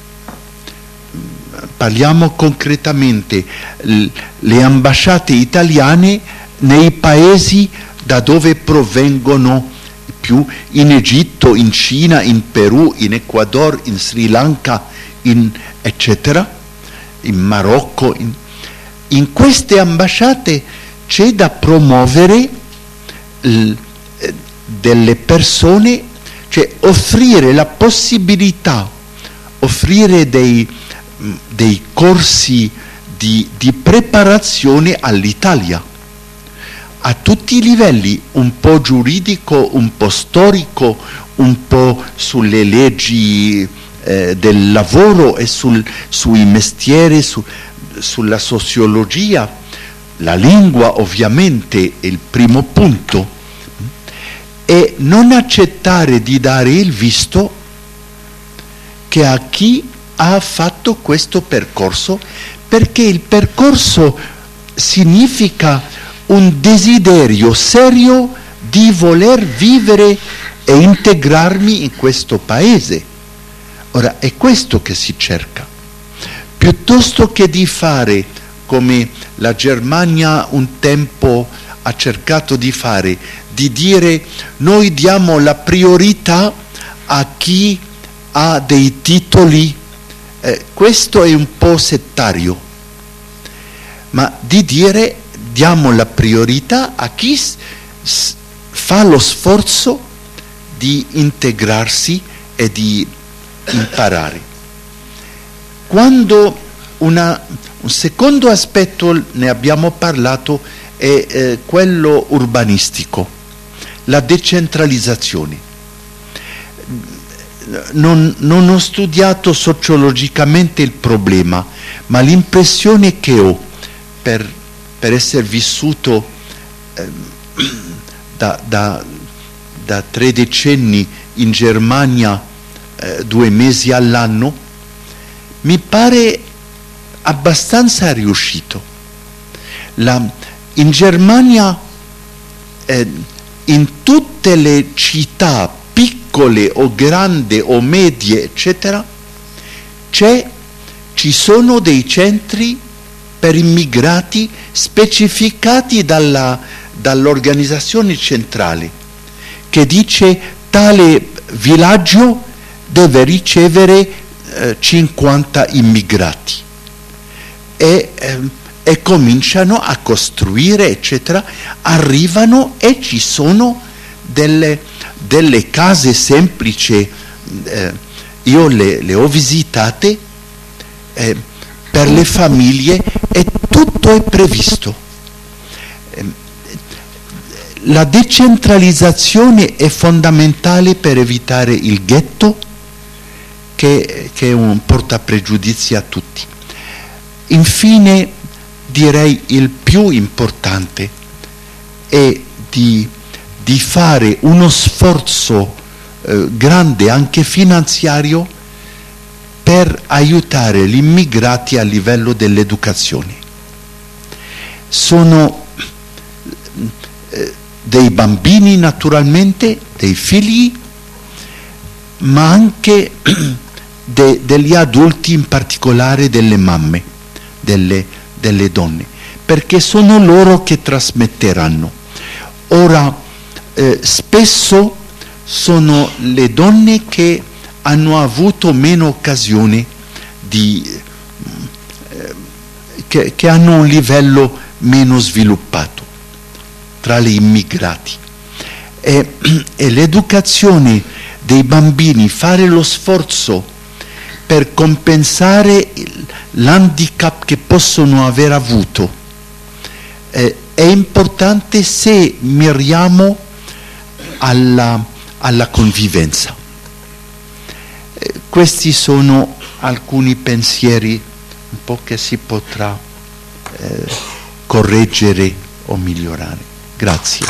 parliamo concretamente, le ambasciate italiane nei paesi da dove provengono più, in Egitto, in Cina, in Perù, in Ecuador, in Sri Lanka, in eccetera, in Marocco, in, in queste ambasciate c'è da promuovere l, delle persone, cioè offrire la possibilità, offrire dei, dei corsi di, di preparazione all'Italia, a tutti i livelli, un po' giuridico, un po' storico, un po' sulle leggi eh, del lavoro e sul, sui mestieri, su, sulla sociologia. La lingua ovviamente è il primo punto, e non accettare di dare il visto che a chi ha fatto questo percorso, perché il percorso significa un desiderio serio di voler vivere e integrarmi in questo paese. Ora, è questo che si cerca, piuttosto che di fare come la Germania un tempo ha cercato di fare, di dire: noi diamo la priorità a chi ha dei titoli. Eh, questo è un po' settario, ma di dire: diamo la priorità a chi s- s- fa lo sforzo di integrarsi e di imparare. Quando una, un secondo aspetto, ne abbiamo parlato, è eh, quello urbanistico, la decentralizzazione. Non, non ho studiato sociologicamente il problema, ma l'impressione che ho per per essere vissuto eh, da, da, da tre decenni in Germania, eh, due mesi all'anno, mi pare abbastanza riuscito. La, in Germania, eh, in tutte le città piccole o grandi o medie, eccetera, c'è, ci sono dei centri per immigrati specificati dalla, dall'organizzazione centrale, che dice tale villaggio deve ricevere eh, cinquanta immigrati e, eh, e cominciano a costruire, eccetera, arrivano e ci sono delle, delle case semplici, eh, io le, le ho visitate, eh, per le famiglie, e tutto è previsto. La decentralizzazione è fondamentale per evitare il ghetto, che, che è un portapregiudizi a tutti. Infine, direi il più importante è di, di fare uno sforzo eh, grande, anche finanziario, per aiutare gli immigrati a livello dell'educazione. Sono eh, dei bambini, naturalmente, dei figli, ma anche de, degli adulti, in particolare delle mamme, delle, delle donne, perché sono loro che trasmetteranno. Ora, eh, spesso sono le donne che hanno avuto meno occasioni di, eh, che, che hanno un livello meno sviluppato tra gli immigrati. E, e l'educazione dei bambini, fare lo sforzo per compensare l'handicap che possono aver avuto, eh, è importante se miriamo alla, alla convivenza. Questi sono alcuni pensieri un po' che si potrà eh, correggere o migliorare. Grazie.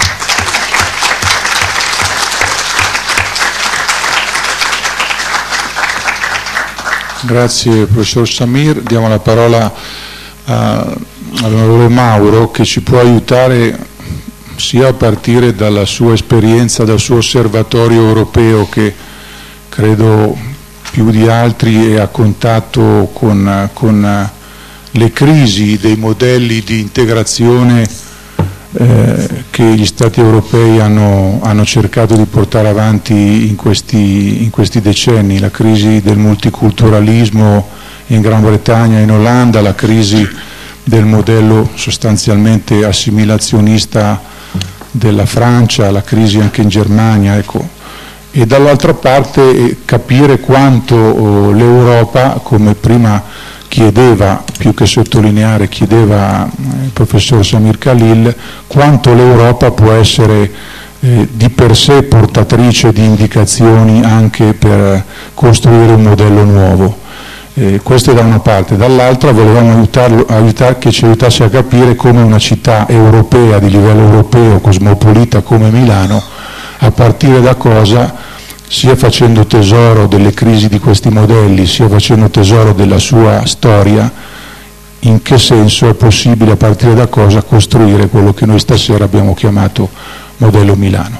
Grazie professor Samir. Diamo la parola a, all'onorevole Mauro, che ci può aiutare sia a partire dalla sua esperienza, dal suo osservatorio europeo, che credo più di altri è a contatto con, con le crisi dei modelli di integrazione eh, che gli Stati europei hanno, hanno cercato di portare avanti in questi, in questi decenni, la crisi del multiculturalismo in Gran Bretagna e in Olanda, la crisi del modello sostanzialmente assimilazionista della Francia, la crisi anche in Germania, ecco. E dall'altra parte capire quanto oh, l'Europa, come prima chiedeva, più che sottolineare, chiedeva eh, il professor Samir Khalil, quanto l'Europa può essere eh, di per sé portatrice di indicazioni anche per costruire un modello nuovo. Eh, questo è da una parte. Dall'altra volevamo aiutarlo, aiutar, che ci aiutasse a capire come una città europea, di livello europeo, cosmopolita come Milano, a partire da cosa, sia facendo tesoro delle crisi di questi modelli, sia facendo tesoro della sua storia, in che senso è possibile, a partire da cosa, costruire quello che noi stasera abbiamo chiamato modello Milano.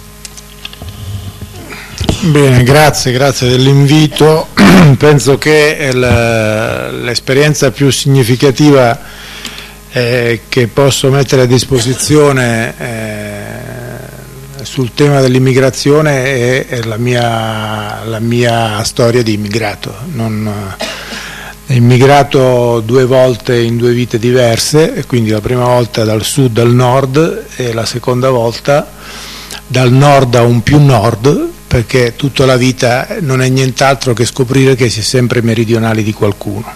Bene, grazie, grazie dell'invito. Penso che l'esperienza più significativa eh, che posso mettere a disposizione eh, sul tema dell'immigrazione è, è la, mia, la mia storia di immigrato. Non, è immigrato due volte in due vite diverse, e quindi la prima volta dal sud al nord e la seconda volta dal nord a un più nord, perché tutta la vita non è nient'altro che scoprire che si è sempre meridionali di qualcuno.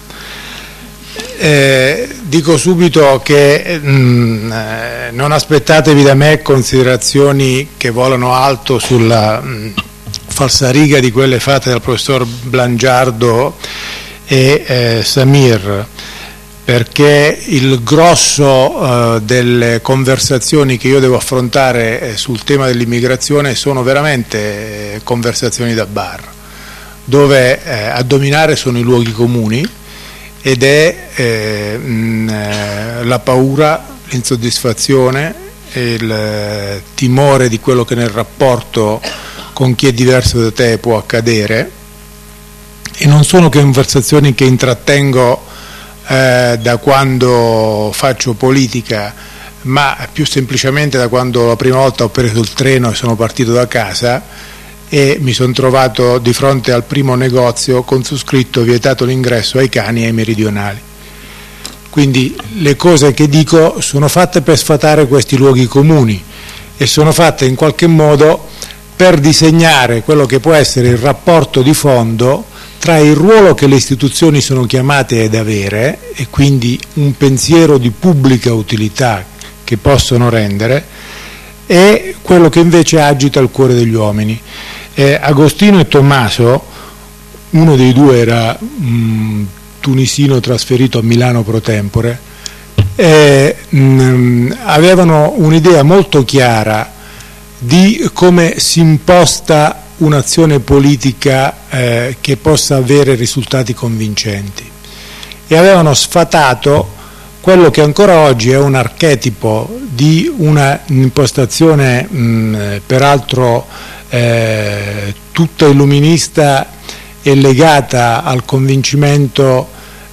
Eh, dico subito che mh, eh, non aspettatevi da me considerazioni che volano alto sulla mh, falsariga di quelle fatte dal professor Blangiardo e eh, Samir, perché il grosso eh, delle conversazioni che io devo affrontare eh, sul tema dell'immigrazione sono veramente eh, conversazioni da bar, dove eh, a dominare sono i luoghi comuni ed è eh, mh, la paura, l'insoddisfazione e il timore di quello che nel rapporto con chi è diverso da te può accadere, e non sono conversazioni che intrattengo eh, da quando faccio politica, ma più semplicemente da quando la prima volta ho preso il treno e sono partito da casa e mi sono trovato di fronte al primo negozio con su scritto vietato l'ingresso ai cani e ai meridionali. Quindi le cose che dico sono fatte per sfatare questi luoghi comuni e sono fatte in qualche modo per disegnare quello che può essere il rapporto di fondo tra il ruolo che le istituzioni sono chiamate ad avere, e quindi un pensiero di pubblica utilità che possono rendere, e quello che invece agita il cuore degli uomini. Eh, Agostino e Tommaso, uno dei due era mh, tunisino trasferito a Milano pro tempore, eh, mh, avevano un'idea molto chiara di come si imposta un'azione politica eh, che possa avere risultati convincenti, e avevano sfatato quello che ancora oggi è un archetipo di una impostazione mh, peraltro eh, tutta illuminista e legata al convincimento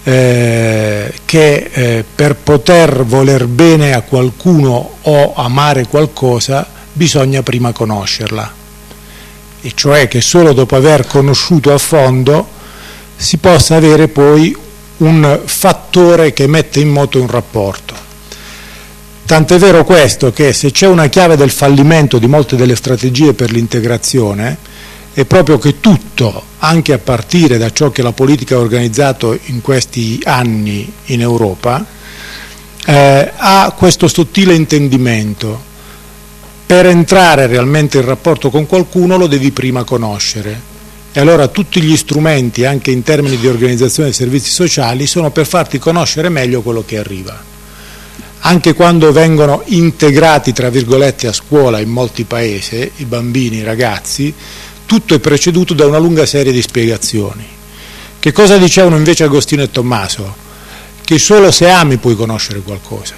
eh, che eh, per poter voler bene a qualcuno o amare qualcosa bisogna prima conoscerla, e cioè che solo dopo aver conosciuto a fondo si possa avere poi un fattore che mette in moto un rapporto. Tant'è vero questo che se c'è una chiave del fallimento di molte delle strategie per l'integrazione è proprio che tutto, anche a partire da ciò che la politica ha organizzato in questi anni in Europa, eh, ha questo sottile intendimento: per entrare realmente in rapporto con qualcuno lo devi prima conoscere. E allora tutti gli strumenti, anche in termini di organizzazione dei servizi sociali, sono per farti conoscere meglio quello che arriva. Anche quando vengono integrati, tra virgolette, a scuola in molti paesi, i bambini, i ragazzi, tutto è preceduto da una lunga serie di spiegazioni. Che cosa dicevano invece Agostino e Tommaso? Che solo se ami puoi conoscere qualcosa.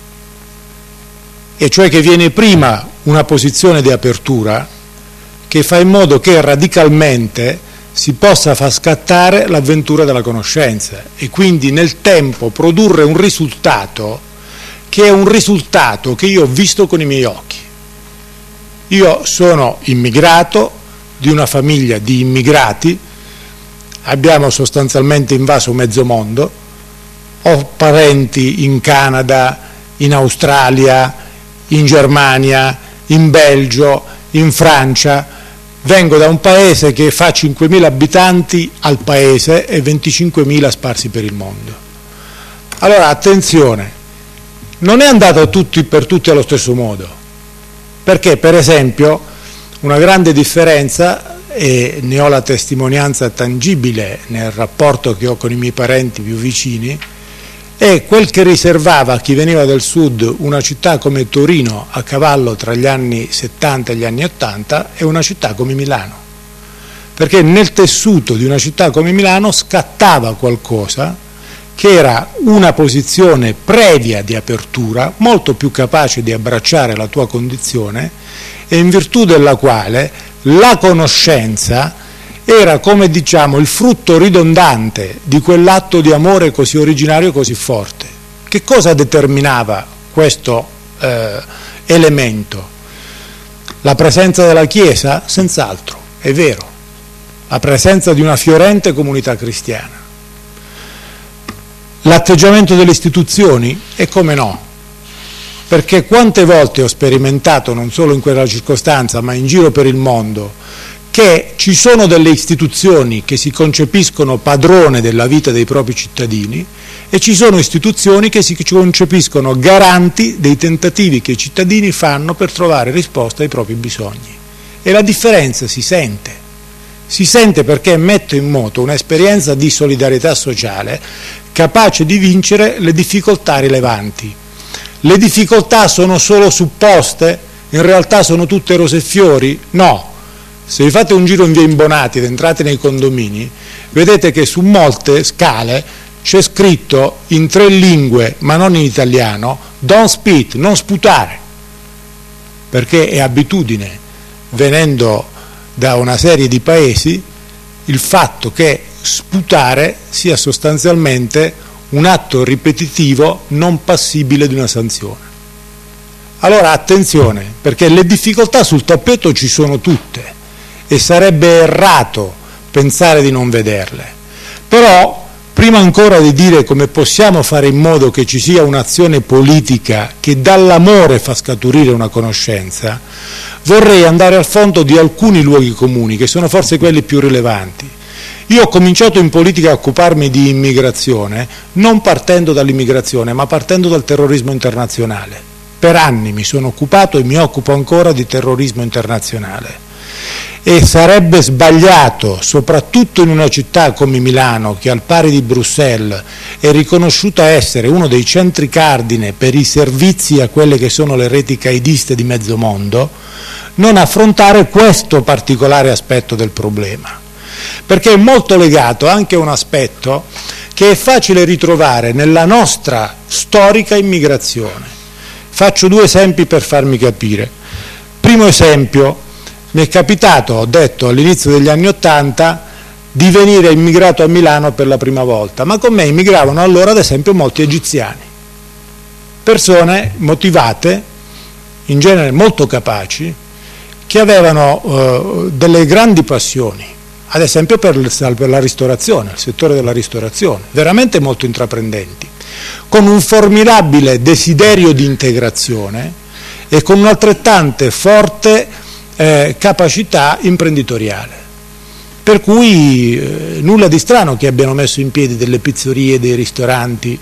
E cioè che viene prima una posizione di apertura che fa in modo che radicalmente si possa far scattare l'avventura della conoscenza e quindi nel tempo produrre un risultato che è un risultato che io ho visto con i miei occhi. Io sono immigrato di una famiglia di immigrati, abbiamo sostanzialmente invaso mezzo mondo, ho parenti in Canada, in Australia, in Germania, in Belgio, in Francia. Vengo da un paese che fa cinquemila abitanti al paese e venticinquemila sparsi per il mondo. Allora attenzione, non è andato tutti per tutti allo stesso modo, perché per esempio una grande differenza, e ne ho la testimonianza tangibile nel rapporto che ho con i miei parenti più vicini, è quel che riservava a chi veniva del sud una città come Torino a cavallo tra gli anni settanta e gli anni ottanta e una città come Milano, perché nel tessuto di una città come Milano scattava qualcosa che era una posizione previa di apertura, molto più capace di abbracciare la tua condizione, e in virtù della quale la conoscenza era, come diciamo, il frutto ridondante di quell'atto di amore così originario e così forte. Che cosa determinava questo eh, elemento? La presenza della Chiesa? Senz'altro, è vero. La presenza di una fiorente comunità cristiana. L'atteggiamento delle istituzioni? E come no? Perché quante volte ho sperimentato, non solo in quella circostanza, ma in giro per il mondo, che ci sono delle istituzioni che si concepiscono padrone della vita dei propri cittadini e ci sono istituzioni che si concepiscono garanti dei tentativi che i cittadini fanno per trovare risposta ai propri bisogni. E la differenza si sente, si sente perché mette in moto un'esperienza di solidarietà sociale capace di vincere le difficoltà rilevanti. Le difficoltà sono solo supposte? In realtà sono tutte rose e fiori? No. Se vi fate un giro in via Imbonati ed entrate nei condomini, vedete che su molte scale c'è scritto in tre lingue, ma non in italiano, don't spit, non sputare, perché è abitudine, venendo da una serie di paesi, il fatto che sputare sia sostanzialmente un atto ripetitivo non passibile di una sanzione. Allora attenzione, perché le difficoltà sul tappeto ci sono tutte e sarebbe errato pensare di non vederle. Però, prima ancora di dire come possiamo fare in modo che ci sia un'azione politica che dall'amore fa scaturire una conoscenza, vorrei andare al fondo di alcuni luoghi comuni, che sono forse quelli più rilevanti. Io ho cominciato in politica a occuparmi di immigrazione, non partendo dall'immigrazione, ma partendo dal terrorismo internazionale. Per anni mi sono occupato e mi occupo ancora di terrorismo internazionale. E sarebbe sbagliato, soprattutto in una città come Milano, che al pari di Bruxelles è riconosciuta essere uno dei centri cardine per i servizi a quelle che sono le reti caidiste di mezzo mondo, non affrontare questo particolare aspetto del problema. Perché è molto legato anche a un aspetto che è facile ritrovare nella nostra storica immigrazione. Faccio due esempi per farmi capire. Primo esempio, mi è capitato, ho detto all'inizio degli anni Ottanta, di venire immigrato a Milano per la prima volta, ma con me immigravano allora ad esempio molti egiziani, persone motivate, in genere molto capaci, che avevano eh, delle grandi passioni, ad esempio per, il, per la ristorazione, il settore della ristorazione, veramente molto intraprendenti, con un formidabile desiderio di integrazione e con un'altrettante forte Eh, capacità imprenditoriale, per cui eh, nulla di strano che abbiano messo in piedi delle pizzerie, dei ristoranti.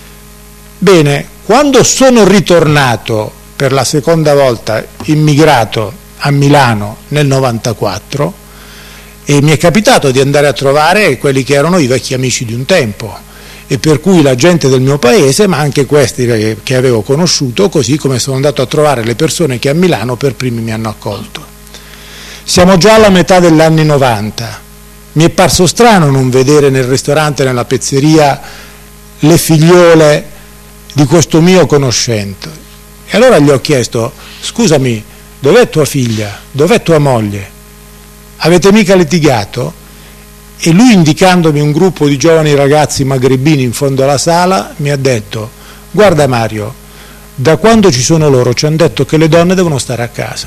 Bene, quando sono ritornato per la seconda volta immigrato a Milano nel novantaquattro, e mi è capitato di andare a trovare quelli che erano i vecchi amici di un tempo, e per cui la gente del mio paese, ma anche questi che, che avevo conosciuto, così come sono andato a trovare le persone che a Milano per primi mi hanno accolto. Siamo già alla metà degli anni novanta, mi è parso strano non vedere nel ristorante, nella pizzeria, le figliole di questo mio conoscente, e allora gli ho chiesto: scusami, dov'è tua figlia, dov'è tua moglie, avete mica litigato? E lui, indicandomi un gruppo di giovani ragazzi magrebini in fondo alla sala, mi ha detto: guarda Mario, da quando ci sono loro ci hanno detto che le donne devono stare a casa.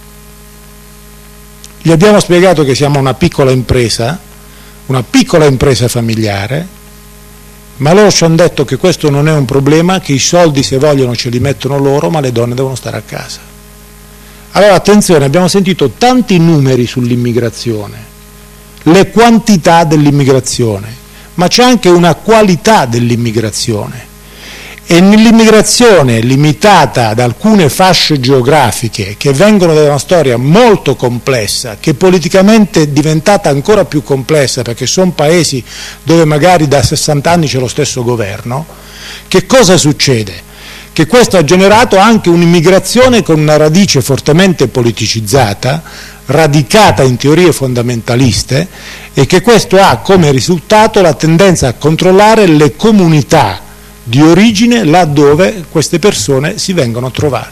Gli abbiamo spiegato che siamo una piccola impresa, una piccola impresa familiare, ma loro ci hanno detto che questo non è un problema, che i soldi se vogliono ce li mettono loro, ma le donne devono stare a casa. Allora attenzione, abbiamo sentito tanti numeri sull'immigrazione, le quantità dell'immigrazione, ma c'è anche una qualità dell'immigrazione, e nell'immigrazione limitata ad alcune fasce geografiche che vengono da una storia molto complessa, che politicamente è diventata ancora più complessa perché sono paesi dove magari da sessanta anni c'è lo stesso governo, che cosa succede? Che questo ha generato anche un'immigrazione con una radice fortemente politicizzata, radicata in teorie fondamentaliste, e che questo ha come risultato la tendenza a controllare le comunità di origine laddove queste persone si vengono a trovare.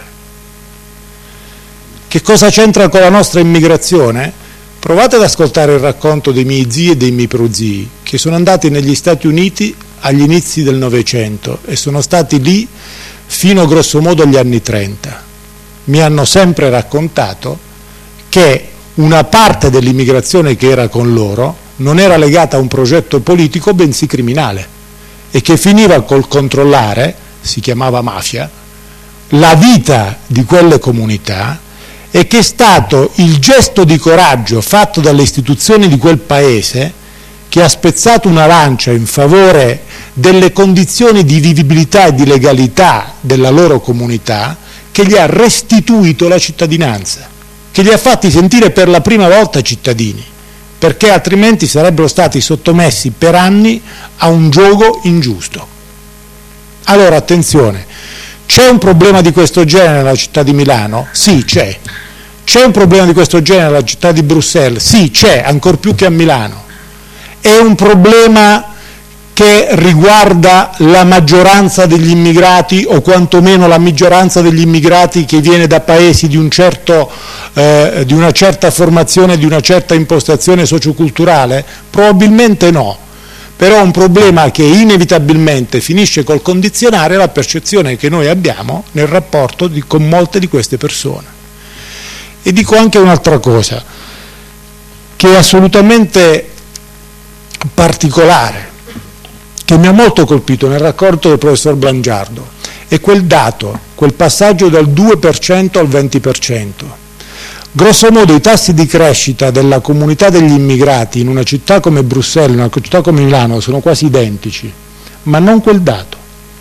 Che cosa c'entra con la nostra immigrazione? Provate ad ascoltare il racconto dei miei zii e dei miei prozii, che sono andati negli Stati Uniti agli inizi del Novecento e sono stati lì fino grosso modo agli anni trenta. Mi hanno sempre raccontato che una parte dell'immigrazione che era con loro non era legata a un progetto politico, bensì criminale, e che finiva col controllare, si chiamava mafia, la vita di quelle comunità, e che è stato il gesto di coraggio fatto dalle istituzioni di quel paese che ha spezzato una lancia in favore delle condizioni di vivibilità e di legalità della loro comunità, che gli ha restituito la cittadinanza, che li ha fatti sentire per la prima volta cittadini, perché altrimenti sarebbero stati sottomessi per anni a un giogo ingiusto. Allora attenzione, c'è un problema di questo genere nella città di Milano? Sì, c'è. C'è un problema di questo genere nella città di Bruxelles? Sì, c'è, ancor più che a Milano. È un problema che riguarda la maggioranza degli immigrati o quantomeno la maggioranza degli immigrati che viene da paesi di, un certo, eh, di una certa formazione, di una certa impostazione socioculturale? Probabilmente no, però è un problema che inevitabilmente finisce col condizionare la percezione che noi abbiamo nel rapporto di, con molte di queste persone. E dico anche un'altra cosa, che è assolutamente particolare, che mi ha molto colpito nel racconto del professor Blangiardo, è quel dato, quel passaggio dal due per cento al venti per cento. Grosso modo i tassi di crescita della comunità degli immigrati in una città come Bruxelles, in una città come Milano, sono quasi identici, ma non quel dato,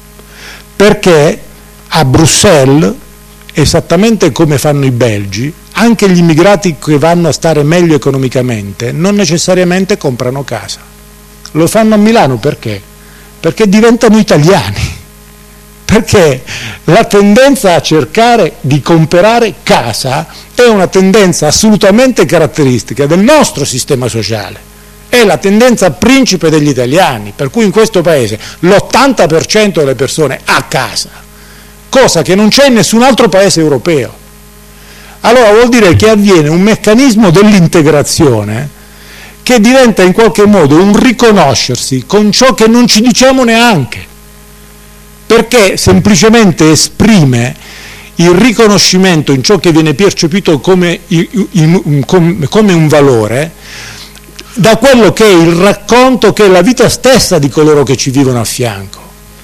perché a Bruxelles, esattamente come fanno i belgi, anche gli immigrati che vanno a stare meglio economicamente non necessariamente comprano casa. Lo fanno a Milano perché? Perché diventano italiani, perché la tendenza a cercare di comprare casa è una tendenza assolutamente caratteristica del nostro sistema sociale, è la tendenza principe degli italiani, per cui in questo paese l'ottanta per cento delle persone ha casa, cosa che non c'è in nessun altro paese europeo. Allora vuol dire che avviene un meccanismo dell'integrazione che diventa in qualche modo un riconoscersi con ciò che non ci diciamo neanche, perché semplicemente esprime il riconoscimento in ciò che viene percepito come, come un valore da quello che è il racconto, che è la vita stessa di coloro che ci vivono a fianco.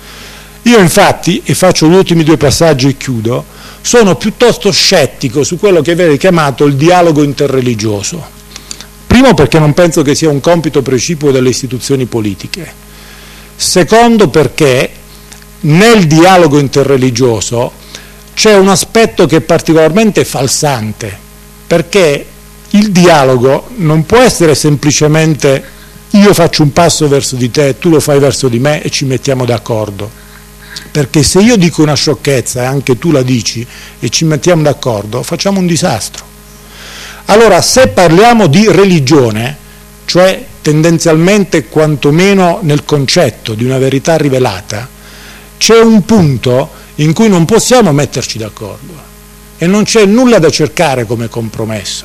Io infatti, e faccio gli ultimi due passaggi e chiudo, sono piuttosto scettico su quello che viene chiamato il dialogo interreligioso. Primo, perché non penso che sia un compito precipuo delle istituzioni politiche. Secondo, perché nel dialogo interreligioso c'è un aspetto che è particolarmente falsante, perché il dialogo non può essere semplicemente io faccio un passo verso di te, tu lo fai verso di me e ci mettiamo d'accordo. Perché se io dico una sciocchezza e anche tu la dici e ci mettiamo d'accordo, facciamo un disastro. Allora, se parliamo di religione, cioè tendenzialmente quantomeno nel concetto di una verità rivelata, c'è un punto in cui non possiamo metterci d'accordo e non c'è nulla da cercare come compromesso.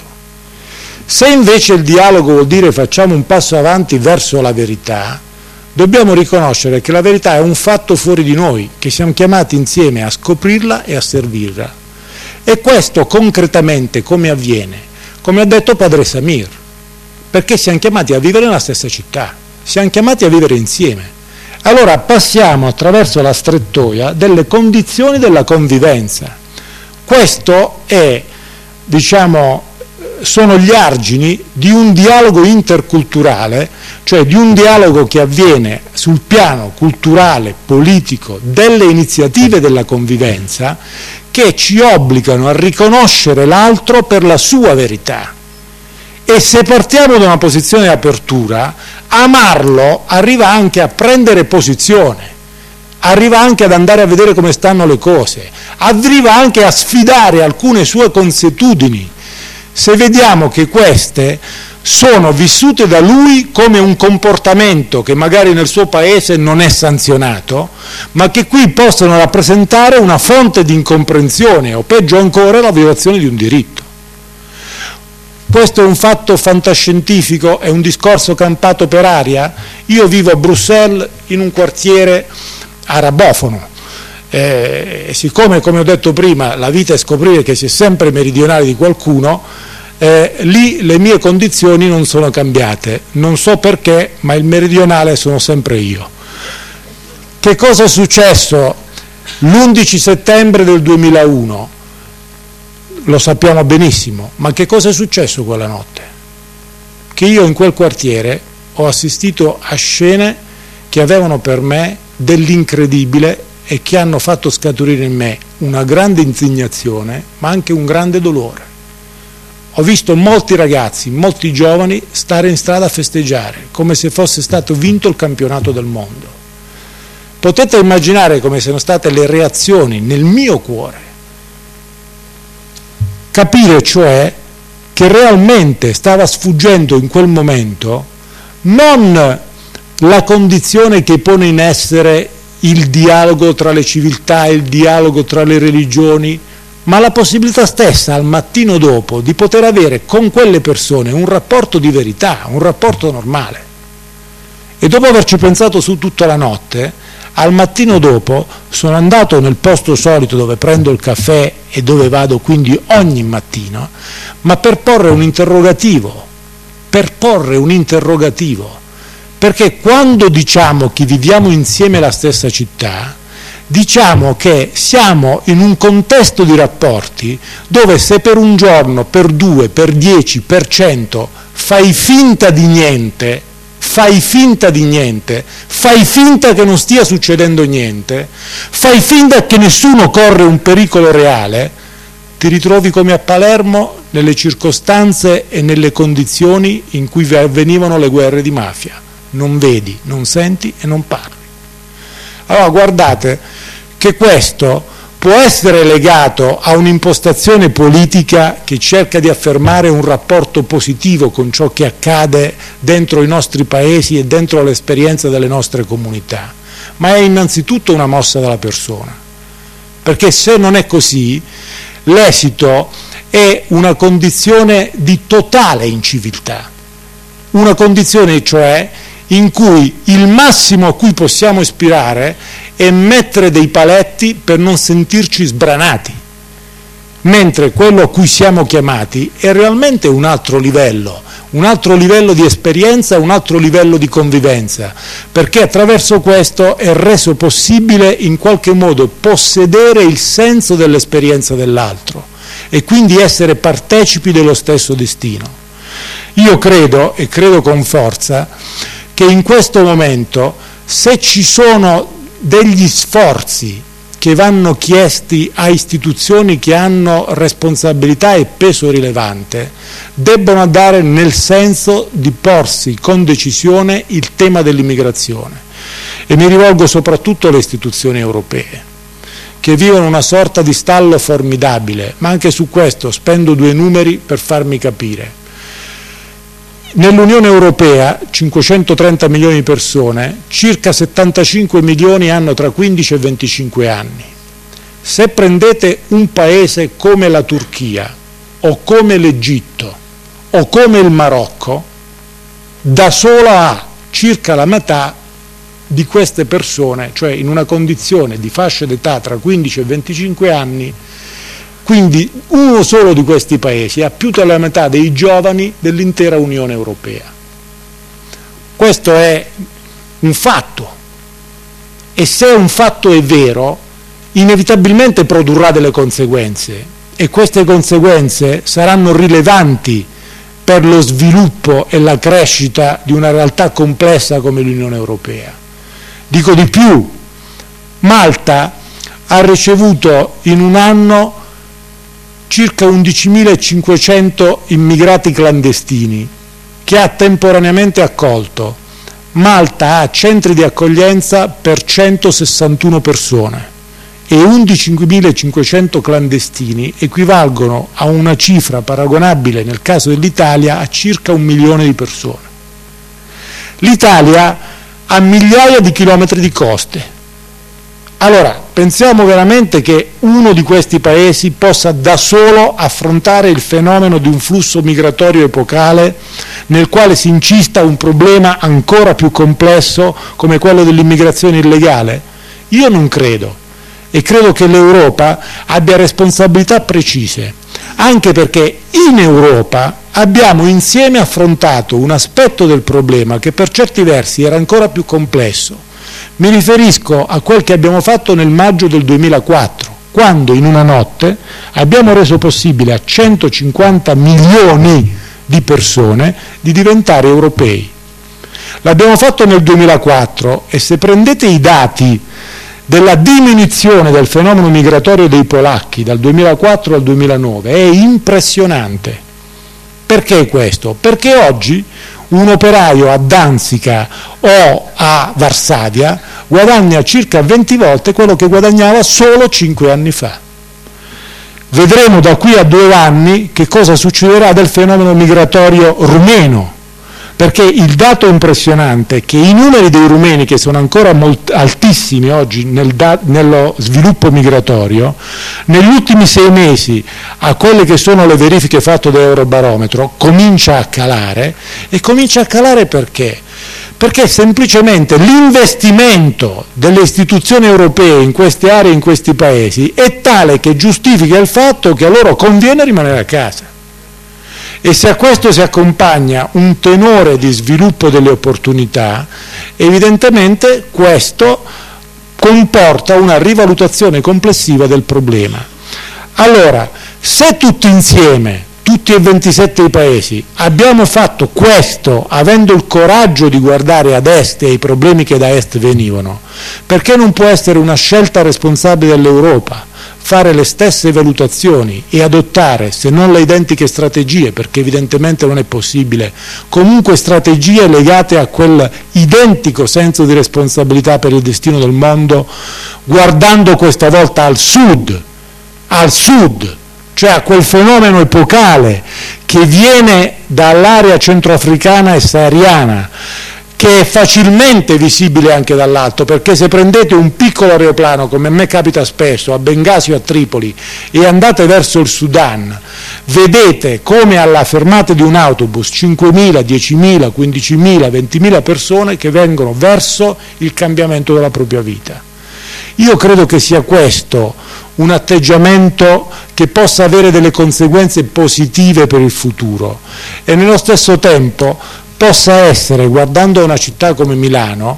Se invece il dialogo vuol dire facciamo un passo avanti verso la verità, dobbiamo riconoscere che la verità è un fatto fuori di noi, che siamo chiamati insieme a scoprirla e a servirla. E questo concretamente come avviene? Come ha detto padre Samir, perché siamo chiamati a vivere nella stessa città, siamo chiamati a vivere insieme. Allora passiamo attraverso la strettoia delle condizioni della convivenza. Questo è, diciamo, sono gli argini di un dialogo interculturale, cioè di un dialogo che avviene sul piano culturale, politico, delle iniziative della convivenza, che ci obbligano a riconoscere l'altro per la sua verità. E se partiamo da una posizione di apertura, amarlo arriva anche a prendere posizione, arriva anche ad andare a vedere come stanno le cose, arriva anche a sfidare alcune sue consuetudini, se vediamo che queste sono vissute da lui come un comportamento che magari nel suo paese non è sanzionato, ma che qui possono rappresentare una fonte di incomprensione o peggio ancora la violazione di un diritto. Questo è un fatto fantascientifico, è un discorso campato per aria. Io vivo a Bruxelles in un quartiere arabofono, eh, e siccome, come ho detto prima, la vita è scoprire che si è sempre meridionali di qualcuno, eh, lì le mie condizioni non sono cambiate, non so perché, ma il meridionale sono sempre io. Che cosa è successo l'undici settembre del duemilauno? Lo sappiamo benissimo, ma che cosa è successo quella notte? Che io in quel quartiere ho assistito a scene che avevano per me dell'incredibile e che hanno fatto scaturire in me una grande indignazione, ma anche un grande dolore. Ho visto molti ragazzi, molti giovani stare in strada a festeggiare, come se fosse stato vinto il campionato del mondo. Potete immaginare come siano state le reazioni nel mio cuore. Capire cioè che realmente stava sfuggendo in quel momento non la condizione che pone in essere il dialogo tra le civiltà, il dialogo tra le religioni, ma la possibilità stessa al mattino dopo di poter avere con quelle persone un rapporto di verità, un rapporto normale. E dopo averci pensato su tutta la notte, al mattino dopo sono andato nel posto solito dove prendo il caffè e dove vado quindi ogni mattino, ma per porre un interrogativo, per porre un interrogativo, perché quando diciamo che viviamo insieme la stessa città, diciamo che siamo in un contesto di rapporti dove se per un giorno, per due, per dieci, per cento fai finta di niente, fai finta di niente, fai finta che non stia succedendo niente, fai finta che nessuno corre un pericolo reale, ti ritrovi come a Palermo nelle circostanze e nelle condizioni in cui avvenivano le guerre di mafia. Non vedi, non senti e non parli. Allora guardate che questo può essere legato a un'impostazione politica che cerca di affermare un rapporto positivo con ciò che accade dentro i nostri paesi e dentro l'esperienza delle nostre comunità, ma è innanzitutto una mossa della persona, perché se non è così l'esito è una condizione di totale inciviltà, una condizione cioè in cui il massimo a cui possiamo ispirare è mettere dei paletti per non sentirci sbranati, mentre quello a cui siamo chiamati è realmente un altro livello, un altro livello di esperienza, un altro livello di convivenza, perché attraverso questo è reso possibile in qualche modo possedere il senso dell'esperienza dell'altro e quindi essere partecipi dello stesso destino. Io credo, e credo con forza, che in questo momento, se ci sono degli sforzi che vanno chiesti a istituzioni che hanno responsabilità e peso rilevante, debbono andare nel senso di porsi con decisione il tema dell'immigrazione. E mi rivolgo soprattutto alle istituzioni europee, che vivono una sorta di stallo formidabile, ma anche su questo spendo due numeri per farmi capire. Nell'Unione Europea, cinquecentotrenta milioni di persone, circa settantacinque milioni hanno tra quindici e venticinque anni. Se prendete un paese come la Turchia, o come l'Egitto, o come il Marocco, da sola ha circa la metà di queste persone, cioè in una condizione di fascia d'età tra quindici e venticinque anni. Quindi uno solo di questi paesi ha più della metà dei giovani dell'intera Unione Europea. Questo è un fatto, e se un fatto è vero, inevitabilmente produrrà delle conseguenze, e queste conseguenze saranno rilevanti per lo sviluppo e la crescita di una realtà complessa come l'Unione Europea. Dico di più, Malta ha ricevuto in un anno circa undicimilacinquecento immigrati clandestini che ha temporaneamente accolto. Malta ha centri di accoglienza per centosessantuno persone e undicimilacinquecento clandestini equivalgono a una cifra paragonabile nel caso dell'Italia a circa un milione di persone. L'Italia ha migliaia di chilometri di coste. Allora, pensiamo veramente che uno di questi paesi possa da solo affrontare il fenomeno di un flusso migratorio epocale nel quale si incista un problema ancora più complesso come quello dell'immigrazione illegale? Io non credo, e credo che l'Europa abbia responsabilità precise, anche perché in Europa abbiamo insieme affrontato un aspetto del problema che per certi versi era ancora più complesso. Mi riferisco a quel che abbiamo fatto nel maggio del duemilaquattro, quando in una notte abbiamo reso possibile a centocinquanta milioni di persone di diventare europei. L'abbiamo fatto nel duemilaquattro e se prendete i dati della diminuzione del fenomeno migratorio dei polacchi dal duemilaquattro al duemilanove è impressionante. Perché questo? Perché oggi un operaio a Danzica o a Varsavia guadagna circa venti volte quello che guadagnava solo cinque anni fa. Vedremo da qui a due anni che cosa succederà del fenomeno migratorio rumeno, perché il dato impressionante è che i numeri dei rumeni, che sono ancora molt- altissimi oggi nel da- nello sviluppo migratorio, negli ultimi sei mesi a quelle che sono le verifiche fatte da Eurobarometro comincia a calare. E comincia a calare perché? Perché semplicemente l'investimento delle istituzioni europee in queste aree, in questi paesi, è tale che giustifica il fatto che a loro conviene rimanere a casa. E se a questo si accompagna un tenore di sviluppo delle opportunità, evidentemente questo comporta una rivalutazione complessiva del problema. Allora, se tutti insieme, tutti e ventisette i paesi, abbiamo fatto questo avendo il coraggio di guardare ad est e ai problemi che da est venivano, perché non può essere una scelta responsabile dell'Europa fare le stesse valutazioni e adottare, se non le identiche strategie, perché evidentemente non è possibile, comunque strategie legate a quel identico senso di responsabilità per il destino del mondo, guardando questa volta al sud, al sud, cioè a quel fenomeno epocale che viene dall'area centroafricana e sahariana, che è facilmente visibile anche dall'alto, perché se prendete un piccolo aeroplano, come a me capita spesso, a Bengasi o a Tripoli, e andate verso il Sudan, vedete come alla fermata di un autobus cinquemila, diecimila, quindicimila, ventimila persone che vengono verso il cambiamento della propria vita. Io credo che sia questo un atteggiamento che possa avere delle conseguenze positive per il futuro e nello stesso tempo possa essere, guardando a una città come Milano,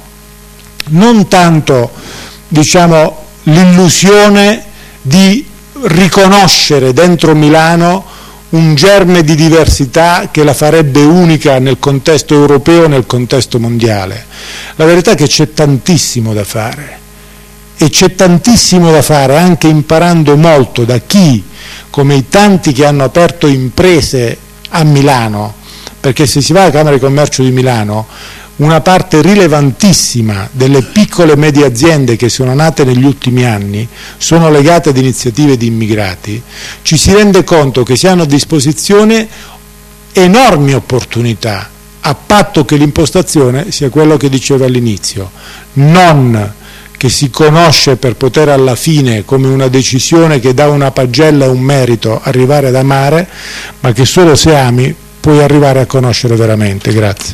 non tanto, diciamo, l'illusione di riconoscere dentro Milano un germe di diversità che la farebbe unica nel contesto europeo, nel contesto mondiale. La verità è che c'è tantissimo da fare e c'è tantissimo da fare anche imparando molto da chi, come i tanti che hanno aperto imprese a Milano, perché se si va alla Camera di Commercio di Milano, una parte rilevantissima delle piccole e medie aziende che sono nate negli ultimi anni sono legate ad iniziative di immigrati, ci si rende conto che si hanno a disposizione enormi opportunità, a patto che l'impostazione sia quello che dicevo all'inizio, non che si conosce per poter alla fine, come una decisione che dà una pagella e un merito, arrivare ad amare, ma che solo se ami puoi arrivare a conoscere veramente. Grazie.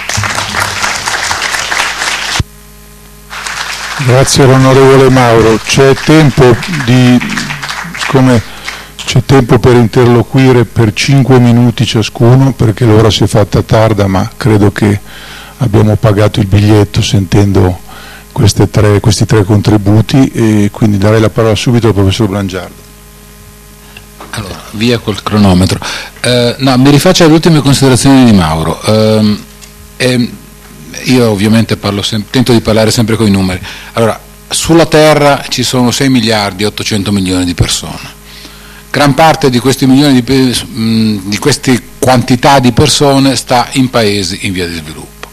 Grazie all'onorevole Mauro. C'è tempo di, siccome c'è tempo per interloquire per cinque minuti ciascuno, perché l'ora si è fatta tarda, ma credo che abbiamo pagato il biglietto sentendo queste tre, questi tre contributi, e quindi darei la parola subito al professor Blangiardo. Allora, via col cronometro. Eh, no, mi rifaccio alle ultime considerazioni di Mauro. Eh, eh, io ovviamente parlo sem- tento di parlare sempre con i numeri. Allora, sulla Terra ci sono sei miliardi e ottocento milioni di persone. Gran parte di questi milioni di, pe- mh, di queste quantità di persone sta in paesi in via di sviluppo.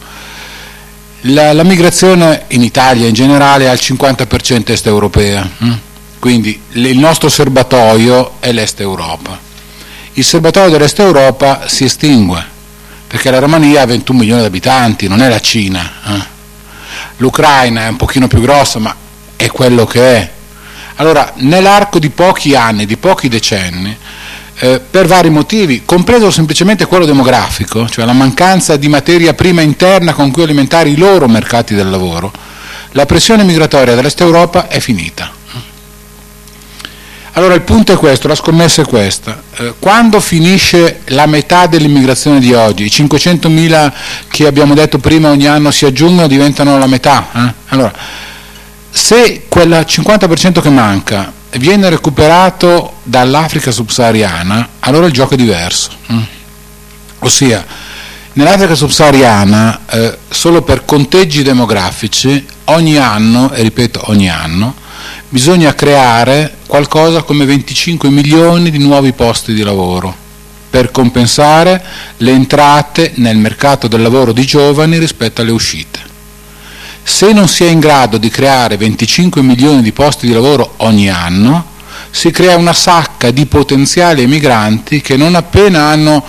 La, la migrazione in Italia in generale è al cinquanta per cento est europea. Hm? Quindi il nostro serbatoio è l'Est Europa. Il serbatoio dell'Est Europa si estingue, perché la Romania ha ventuno milioni di abitanti, non è la Cina. Eh? L'Ucraina è un pochino più grossa, ma è quello che è. Allora, nell'arco di pochi anni, di pochi decenni, eh, per vari motivi, compreso semplicemente quello demografico, cioè la mancanza di materia prima interna con cui alimentare i loro mercati del lavoro, la pressione migratoria dell'Est Europa è finita. Allora il punto è questo, la scommessa è questa: eh, quando finisce la metà dell'immigrazione di oggi, i cinquecentomila che abbiamo detto prima ogni anno si aggiungono, diventano la metà, eh? Allora, se quel cinquanta per cento che manca viene recuperato dall'Africa subsahariana, allora il gioco è diverso. Eh? Ossia, nell'Africa subsahariana, eh, solo per conteggi demografici, ogni anno, e ripeto ogni anno, bisogna creare qualcosa come venticinque milioni di nuovi posti di lavoro per compensare le entrate nel mercato del lavoro di giovani rispetto alle uscite. Se non si è in grado di creare venticinque milioni di posti di lavoro ogni anno, si crea una sacca di potenziali emigranti che non appena hanno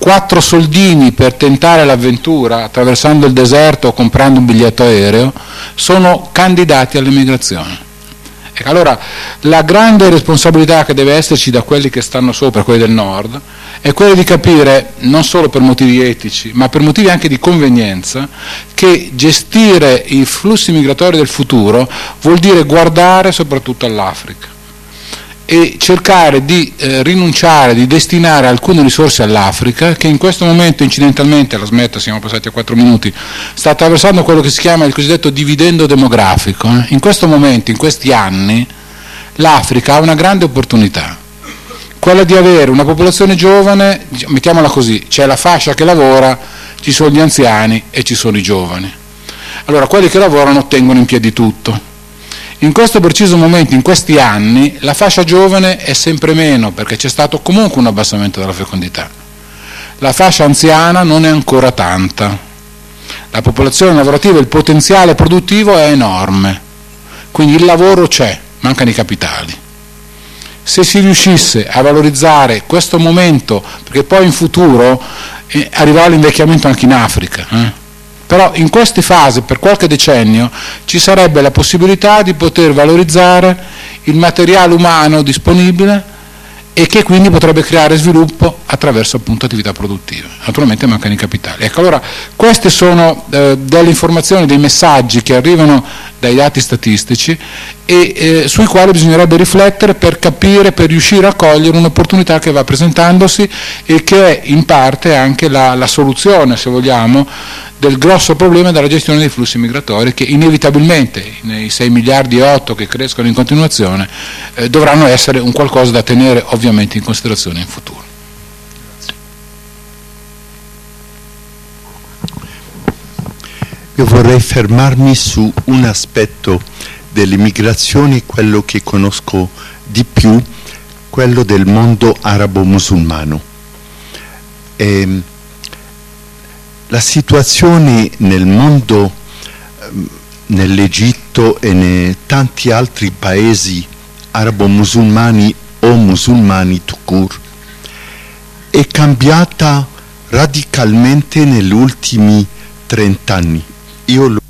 quattro soldini per tentare l'avventura attraversando il deserto o comprando un biglietto aereo sono candidati all'emigrazione. Ecco, allora la grande responsabilità che deve esserci da quelli che stanno sopra, quelli del nord, è quella di capire, non solo per motivi etici, ma per motivi anche di convenienza, che gestire i flussi migratori del futuro vuol dire guardare soprattutto all'Africa e cercare di eh, rinunciare, di destinare alcune risorse all'Africa, che in questo momento incidentalmente, la smetta, siamo passati a quattro minuti, sta attraversando quello che si chiama il cosiddetto dividendo demografico. In questo momento, in questi anni, l'Africa ha una grande opportunità, quella di avere una popolazione giovane, mettiamola così, c'è la fascia che lavora, ci sono gli anziani e ci sono i giovani. Allora, quelli che lavorano tengono in piedi tutto. In questo preciso momento, in questi anni, la fascia giovane è sempre meno, perché c'è stato comunque un abbassamento della fecondità. La fascia anziana non è ancora tanta. La popolazione lavorativa, il potenziale produttivo è enorme. Quindi il lavoro c'è, mancano i capitali. Se si riuscisse a valorizzare questo momento, perché poi in futuro eh, arriverà l'invecchiamento anche in Africa, eh? Però in queste fasi, per qualche decennio, ci sarebbe la possibilità di poter valorizzare il materiale umano disponibile e che quindi potrebbe creare sviluppo attraverso appunto attività produttive. Naturalmente mancano i capitali. Ecco, allora queste sono eh, delle informazioni, dei messaggi che arrivano dai dati statistici e eh, sui quali bisognerebbe riflettere per capire, per riuscire a cogliere un'opportunità che va presentandosi e che è in parte anche la, la soluzione, se vogliamo, del grosso problema della gestione dei flussi migratori, che inevitabilmente nei sei miliardi e otto che crescono in continuazione eh, dovranno essere un qualcosa da tenere ovviamente in considerazione in futuro. Io vorrei fermarmi su un aspetto dell'immigrazione, quello che conosco di più, quello del mondo arabo-musulmano. E la situazione nel mondo, nell'Egitto e nei tanti altri paesi arabo-musulmani o musulmani tout court, è cambiata radicalmente negli ultimi trent'anni. Io